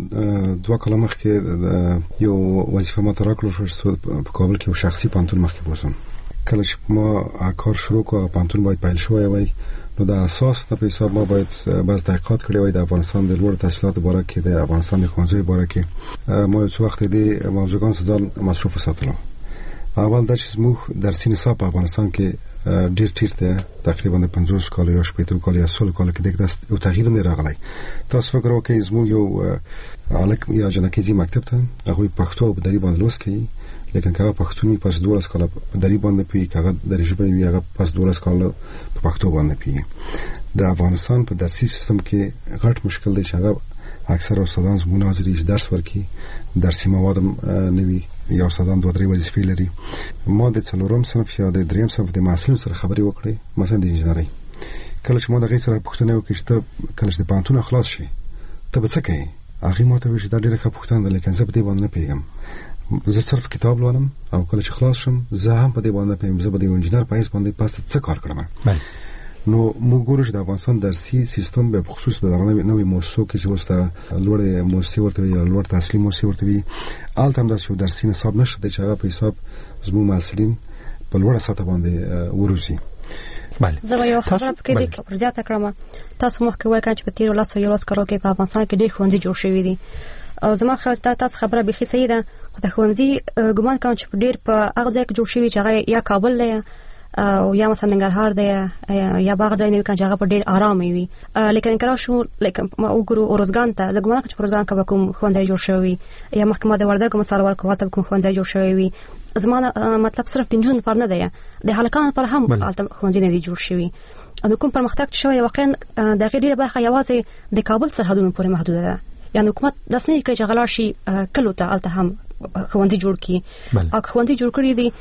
2 کاله مخکې یو وظیفه ماته راکړل شو په کابل کې یو شخصي پانتون مخکې بوسم. کله چې ما کار شروع کړ پانتون باید پیل شوی وای، نو د اساس په حساب ما باید بعض تحقیقات کړی وای د افغانستان د لوړ تحصیلات باره کې، د افغانستان د ښوونځیو باره کې. ما یو څو وخت دې موضوعګان ځان مصروف ساتلو. اول دا چې موږ درسي نصاب په افغانستان کې ډیر ته تقریبا 50 کال یا 80 کال یا 100 کال کې دغه یو تغییر نه راغلی. تاسو فکر وکړئ زموږ یو الک یا جنکې مکتب ته هغه پښتو په دری باندې لوس کوي، لیکن هغه پښتوني پس 12 کال په دری باندې پی هغه درجه به وي، هغه پس 12 کال په پښتو باندې پی. د افغانستان په درسي سیستم کې غټ مشکل دی چې هغه اکثر استادان زموږ ناظري درس ورکي، درسي مواد نوي یا استادان 2-3 وظیفې لري. ما د 4م صنف یا د 3م صنف د محصلینو سره خبرې وکړې، مثلا د انجنیري. کله چې ما دغه سره پوښتنه وکړه چې ته کله چې د پانتون خلاص شي ته به څه کوې، هغه ماته ویل چې دا ډېره ښه پوښتنه ده، لیکن زه په دې باندې نه پیږم. زه صرف کتاب لولم او کله چې خلاص شم زه هم په دې باندې پیږم، زه به د انجنیر په حیث باندې پاسته څه کار کړم. نو موږ ګورو چې د افغانستان درسي سیستم به خصوص د نوې موسسو کې چې وسته لوړ موسسې ورته یا لوړ تحصیلي موسسې ورته وي، الته هم داسې یو درسي نصاب نشته چې هغه په حساب زموږ محصلین په لوړه سطح باندې وروزي. بله، زه یو خبره پکې پر زیاته کړم. تاسو مخکې وایئ چې په تیر 11 کالو کې په افغانستان کې ډېر ښوونځي جوړ شوي دي او زما خیال دا تاسو خبره به صحیح ده، خو د ښوونځي ګمان کوم چې ډېر په هغه ځای کې جوړ شوي چې هغه یا کابل یا او یا مثلا ننګرهار دی یا باغ ځای نه وي چې هغه په ډېر آرام وي. لیکن کله شو لیکن ما وګورو اورزګان ته د ګمان چې اورزګان کې کوم خوندې جوړ شوی یا محکمه د وردګ مثال ورکوه ته کوم خوندې جوړ شوی وي. زمانه مطلب صرف د نجونو پر نه دی د هلکانو پر هم خوندې نه دي جوړ شوی. د کوم پرمختګ شوی واقعا د غیر برخه یوازې د کابل سرحدونو پورې محدوده ده. یعنی حکومت داس نه کړی چې غلا شي کلو ته الته هم خوندې جوړ کی او خوندې جوړ کړی دي.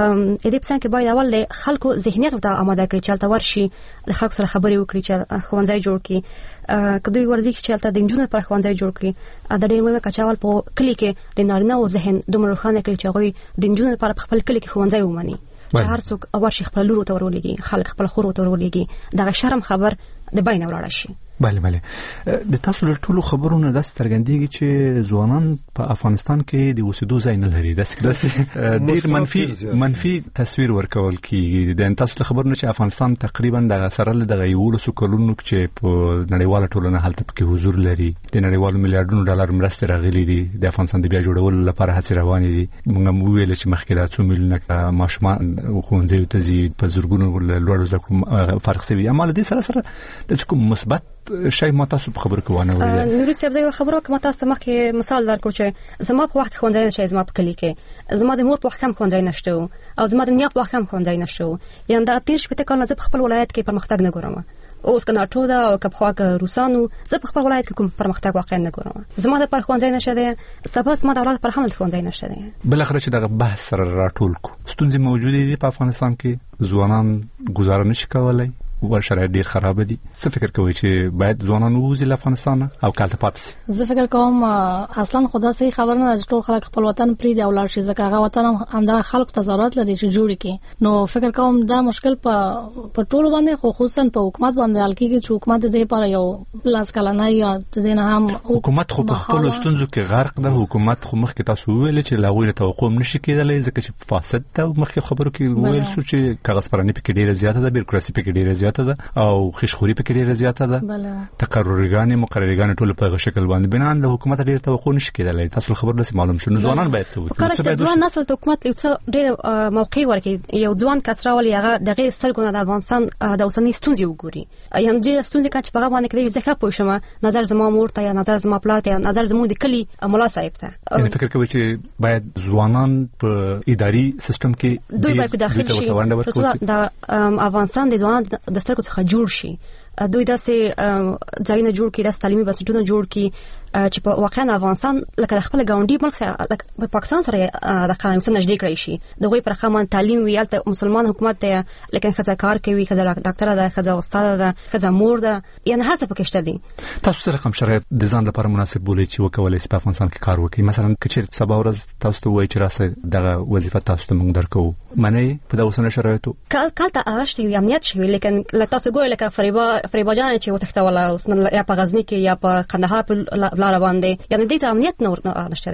دې په څنګه کې باید اول له خلکو ذهنیت ته آماده کړي چې الته ورشي د خلکو سره خبرې وکړي چې خوندې جوړ کی کدوې ورزش چې الته د انجونو پر خوندې جوړ کی د ډېر مهمه کچاول په کلی کې د نارینه او ذهن دومره روښانه کړي چې هغه د انجونو پر خپل کلی کې خوندې ومني چې هر څوک ورشي خپل لور ته ورولېږي خلک خپل خور ته ورولېږي دغه شرم خبر د بین ولاړ شي. بله بله د تاسو له ټولو خبرونو د سترګندېږي چې ځوانان په افغانستان کې د اوسېدو ځای نه لري. داسې ډېر منفي تصویر ورکول کیږي. د تاسو له خبرونو چې افغانستان تقریبا د سره له 11 کلونو چې په نړیواله ټولنه هلته پکې حضور لري د نړیوالو میلیارډونو ډالر مرستې راغلي دي د افغانستان د بیا جوړولو لپاره هڅې روانې دي. موږ ویل چې مخکې د 2 میلیونه ماشومان ښوونځیو ته ځي په زرګونو لوړ زده کړو فرق شوی. اما له دې سره د کوم مثبت شای ما تاسو په خبرو کې ونه ویل. نوري صاحب زه خبرو کې ما تاسو مخکې مثال درکړم چې زما په وخت خوندې نشي زما په کلی کې زما د مور په وخت هم خوندې نشته او زما د نیا په وخت هم خوندې نشته. یعنی دا 13 کال نه په خپل ولایت کې پرمختګ نه ګورم. اوس کنه ټول دا او کپ خواک روسانو زه په خپل ولایت کې کوم پرمختګ واقع نه ګورم. زما د پر خوندې نشه ده سبا زما د اولاد پر هم خوندې نشه ده. بل اخر چې دغه بحث سره راټول کو ستونزې موجوده دي په افغانستان کې ځوانان گزاره نشي کولای ور شرایط ډیر خراب دي. څه فکر کوئ چې باید ځوانان ووځي له افغانستان او کالته پاتې شي؟ زه فکر کوم اصلا خدا صحیح خبر نه چې ټول خلک خپل وطن پرې دی او لاړ شي ځکه هغه وطن هم د خلکو ته ضرورت لري چې جوړ کړي. نو فکر کوم دا مشکل په ټول باندې خصوصا په حکومت باندې حل کیږي چې حکومت دې لپاره یو لاس کلنه یا د نه هم حکومت خو په خپل ستونزو کې غرق ده. حکومت خو مخکې تاسو ویل چې لاغوی توقع نشي کېدلی ځکه چې فاسد ته مخکې خبرو کې ویل شو چې کاغذ پرانی پکې ډیره زیاته ده بیروکراسي پکې ډیره زیاته ده او خشخوري پکې ډیره زیاته ده. تقررګان مقررګان ټول په شکل باندې بنان له حکومت ډیر توقع نشي کېدلی. تاسو خبر لسی معلوم شنو ځوانان باید څه وکړي. ځوان نسل ته حکومت یو ډیر موقع ورکړي. یو ځوان کثره ولې هغه د غیر سرګونه د افغانستان د اوسنۍ ستونزې وګوري. یعنی ډیر ستونزې کچ په هغه باندې کې ځکه پوه شم نظر زما مور ته یا نظر زما پلار ته یا نظر زموږ د کلی مولا صاحب ته. یعنی فکر کوي چې باید ځوانان په اداري سیستم کې دوی باید داخل شي. د افغانستان د ځوانانو د سترګو څخه جوړ شي. دوی داسې ځایونه جوړ کړي د تعلیمي بنسټونه جوړ کړي چې په واقعا افغانستان لکه خپل ګاونډي ملک سره په پاکستان سره د قانون سره نږدې کړی شي. دغه پر خمان تعلیم ویالته مسلمان حکومت ته لیکن خزه کار کوي خزه ډاکټر ده خزه استاد ده خزه مور ده یعنی هر څه پکې شته دي. تاسو سره کوم شرایط د ځان لپاره مناسب بولئ چې وکولای شئ په افغانستان کې کار وکړئ؟ مثلا کچیر سبا ورځ تاسو ته وایي چې راسه دغه وظیفه تاسو ته موږ درکو منئ په دغه سن شرایطو کالته اغشت یو امنیت شوی لیکن تاسو ګورئ لکه فریبا جان چې وتښتوله اوس یا په غزنی کې یا په قندهار په لار باندې یعنی د امنیت نور نشته.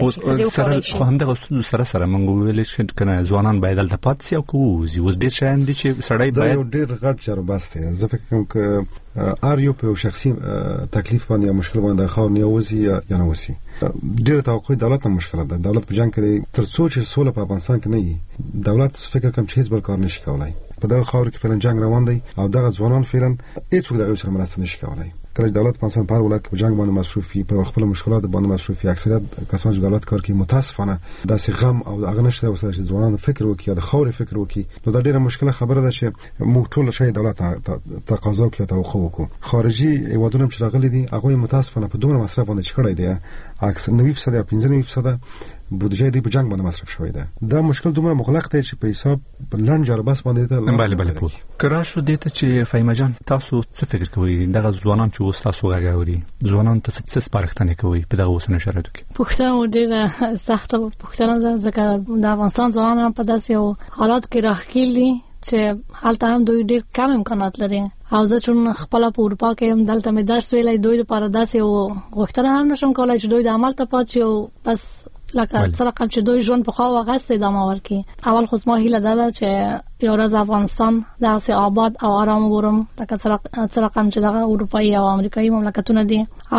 خو هم دغه سره موږ ویل چې کنه ځوانان باید دلته پاتې شي او کوزي اوس ډیر شان دي چې سړی باید ډیر غټ چرباست. زه فکر کوم چې اریو په شخصي تکلیف باندې یا مشکل باندې خو نه وځي یا نه وځي. ډیر توقع دولت نه مشکل ده. دولت په جنگ کې تر څو چې سوله په افغانستان کې نه وي دولت فکر کوم چې هیڅ بل کار نشي کولای. په دغه خاور کې فعلا جنگ روان دی او دغه ځوانان فعلا هیڅ دغه سره مرسته نشي کولای. کله دولت په انسان پر ولایت کې جنگ باندې مصروفي په خپل مشکلات باندې مصروفي اکثریت کسان چې دولت کار کوي متاسفانه داسې غم او هغه نشته او چې ځوانان فکر وکړي یا د خاور فکر وکړي نو دا ډیره مشکله خبره ده چې موږ ټول شي دولت تقاضا کوي توقع وکړو. خارجي هیوادونه چې راغلي دي هغه متاسفانه په دومره مصرف باندې چکړای دي عکس 90% یا 15% بودجه دی په جنگ باندې مصرف شوی ده. دا مشکل دومره مغلق دی چې په حساب بلند جرباس باندې ته بله پوه کرا شو دي ته چې فایمه جان تاسو څه فکر کوئ دغه ځوانان چې اوس تاسو غاوري ځوانان ته څه سپارښتنه کوي په دغه اوسنه شرایطو کې؟ پښتنه ډیره سخته پښتنه ده ځکه د افغانستان ځوانان په داسې یو حالات کې راخېلي چې حالت هم دوی ډیر کم امکانات لري او زه چون خپل په اروپا کې هم دلته مې درس ویلای دوی لپاره داسې غوښتنه هم نشم کولای چې دوی د عمل ته پاتې او بس لکه سره کوم چې دوی ژوند په خوا وغسته ادامه ورکړي. اول خو ما هیله ده چې یو ورځ افغانستان داسې آباد او آرام وګورم لکه سره کوم چې دغه اروپایي او امریکایي مملکتونه دي او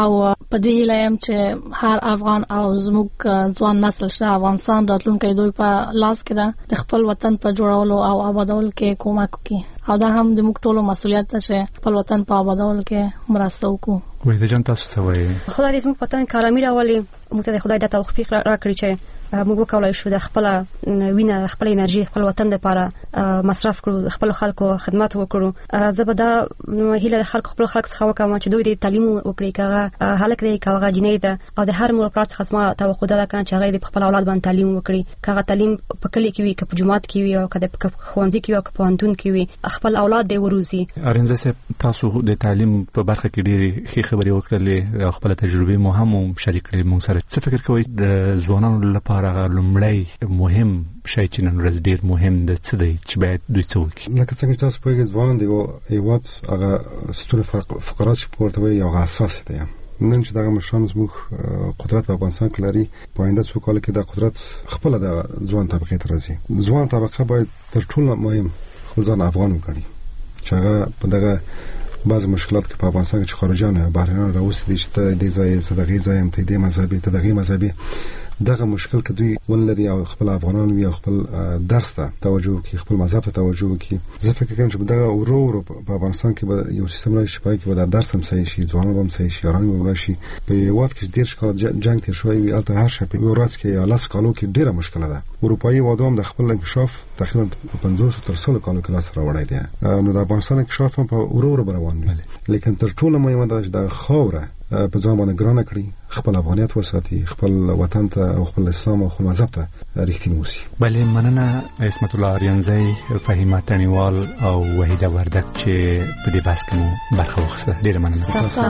په دې هیله یم چې هر افغان او زموږ ځوان نسل شته افغانستان راتلونکي دوی په لاس کې ده د خپل وطن په جوړولو او آبادولو کې کومک وکړي او دا هم د موږ ټولو مسؤلیت ده چې خپل وطن په آبادولو کې مرسته وکړو. وحیده جان تاسو څه وایي؟ خدای دې زموږ وطن کارامي راولي، موږ ته خدای د توفیق راکړي چې موږ وکولای شو د خپل وینه خپل انرژي خپل وطن لپاره مصرف کړو، خپل خلکو خدمت وکړو. زبدا هیله د خلکو خپل خلک څخه وکم چې دوی د تعلیم وکړي، کاغه هلک دی کاغه جنې ده او د هر مور پلار څخه اسمه توقع ده چې هغه د خپل اولاد باندې تعلیم وکړي، کاغه تعلیم په کلی کې وي که په جماعت کې وي او که په ښوونځي کې وي او که په پوهنتون کې وي، خپل اولاد دی وروزي. ارنزه صاحب تاسو د تعلیم په برخه کې ډېرې ښې خبرې وکړلې او خپل تجربې مو هم شریک کړې موږ سره. څه فکر کوئ د ځوانانو لپاره لومړی مهم شی چې نن ورځ ډیر مهم دی څه دی چې باید دوی څه وکړي؟ لکه څنګه چې تاسو پوهیږئ ځوان دی او هیواد هغه ستون فقرات چې پورته وي هغه اساس دی. نن چې دغه مشران زموږ قدرت په افغانستان کې لري، په آینده څو کال کې د قدرت خپل د ځوان طبقه ته راځي. ځوان طبقه باید تر ټولو مهم خپل ځان افغان وګڼي چې هغه په دغه بعض مشکلات کې په افغانستان کې چې خارجيان بهرنیان راوستي چې ته د ځای صدقې ځای هم ته د مذهبي ته دغه مذهبي دغه مشکل کې دوی ولري او خپل افغانان وي او خپل درس ته توجه کوي، خپل مذهب ته توجه کوي. زه فکر کوم چې دغه ورو په افغانستان کې به یو سیستم راشي چې په د درس هم صحیح شي، ځوانان هم صحیح شي، ارامي هم راشي. په یواد کې ډیر ښکار جنگ تیر شوی وي، البته هر شي په ورځ کې یا لاس کالو کې ډیره مشکله ده. اروپایي وادو هم د خپل انکشاف تقریبا 50 تر 100 کالو کې لاس راوړی دی. نو د افغانستان انکشاف هم په ورو روان دی، لیکن تر ټولو مهمه ده چې د خوره په ځان باندې ګرانه کړي، خپل افغانیت وساتي، خپل وطن ته او خپل اسلام او خپل مذهب ته رښتینی اوسي. بلې مننه عصمت الله اریانزی، فهیمه تنیوال او وحیده وردک چې په دې بحث کې مو برخه واخیسته. ډېره مننه.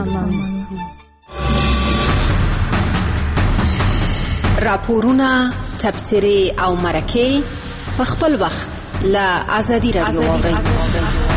راپورونه، تبصرې او مرکې په خپل وخت له ازادي راډیو واورئ.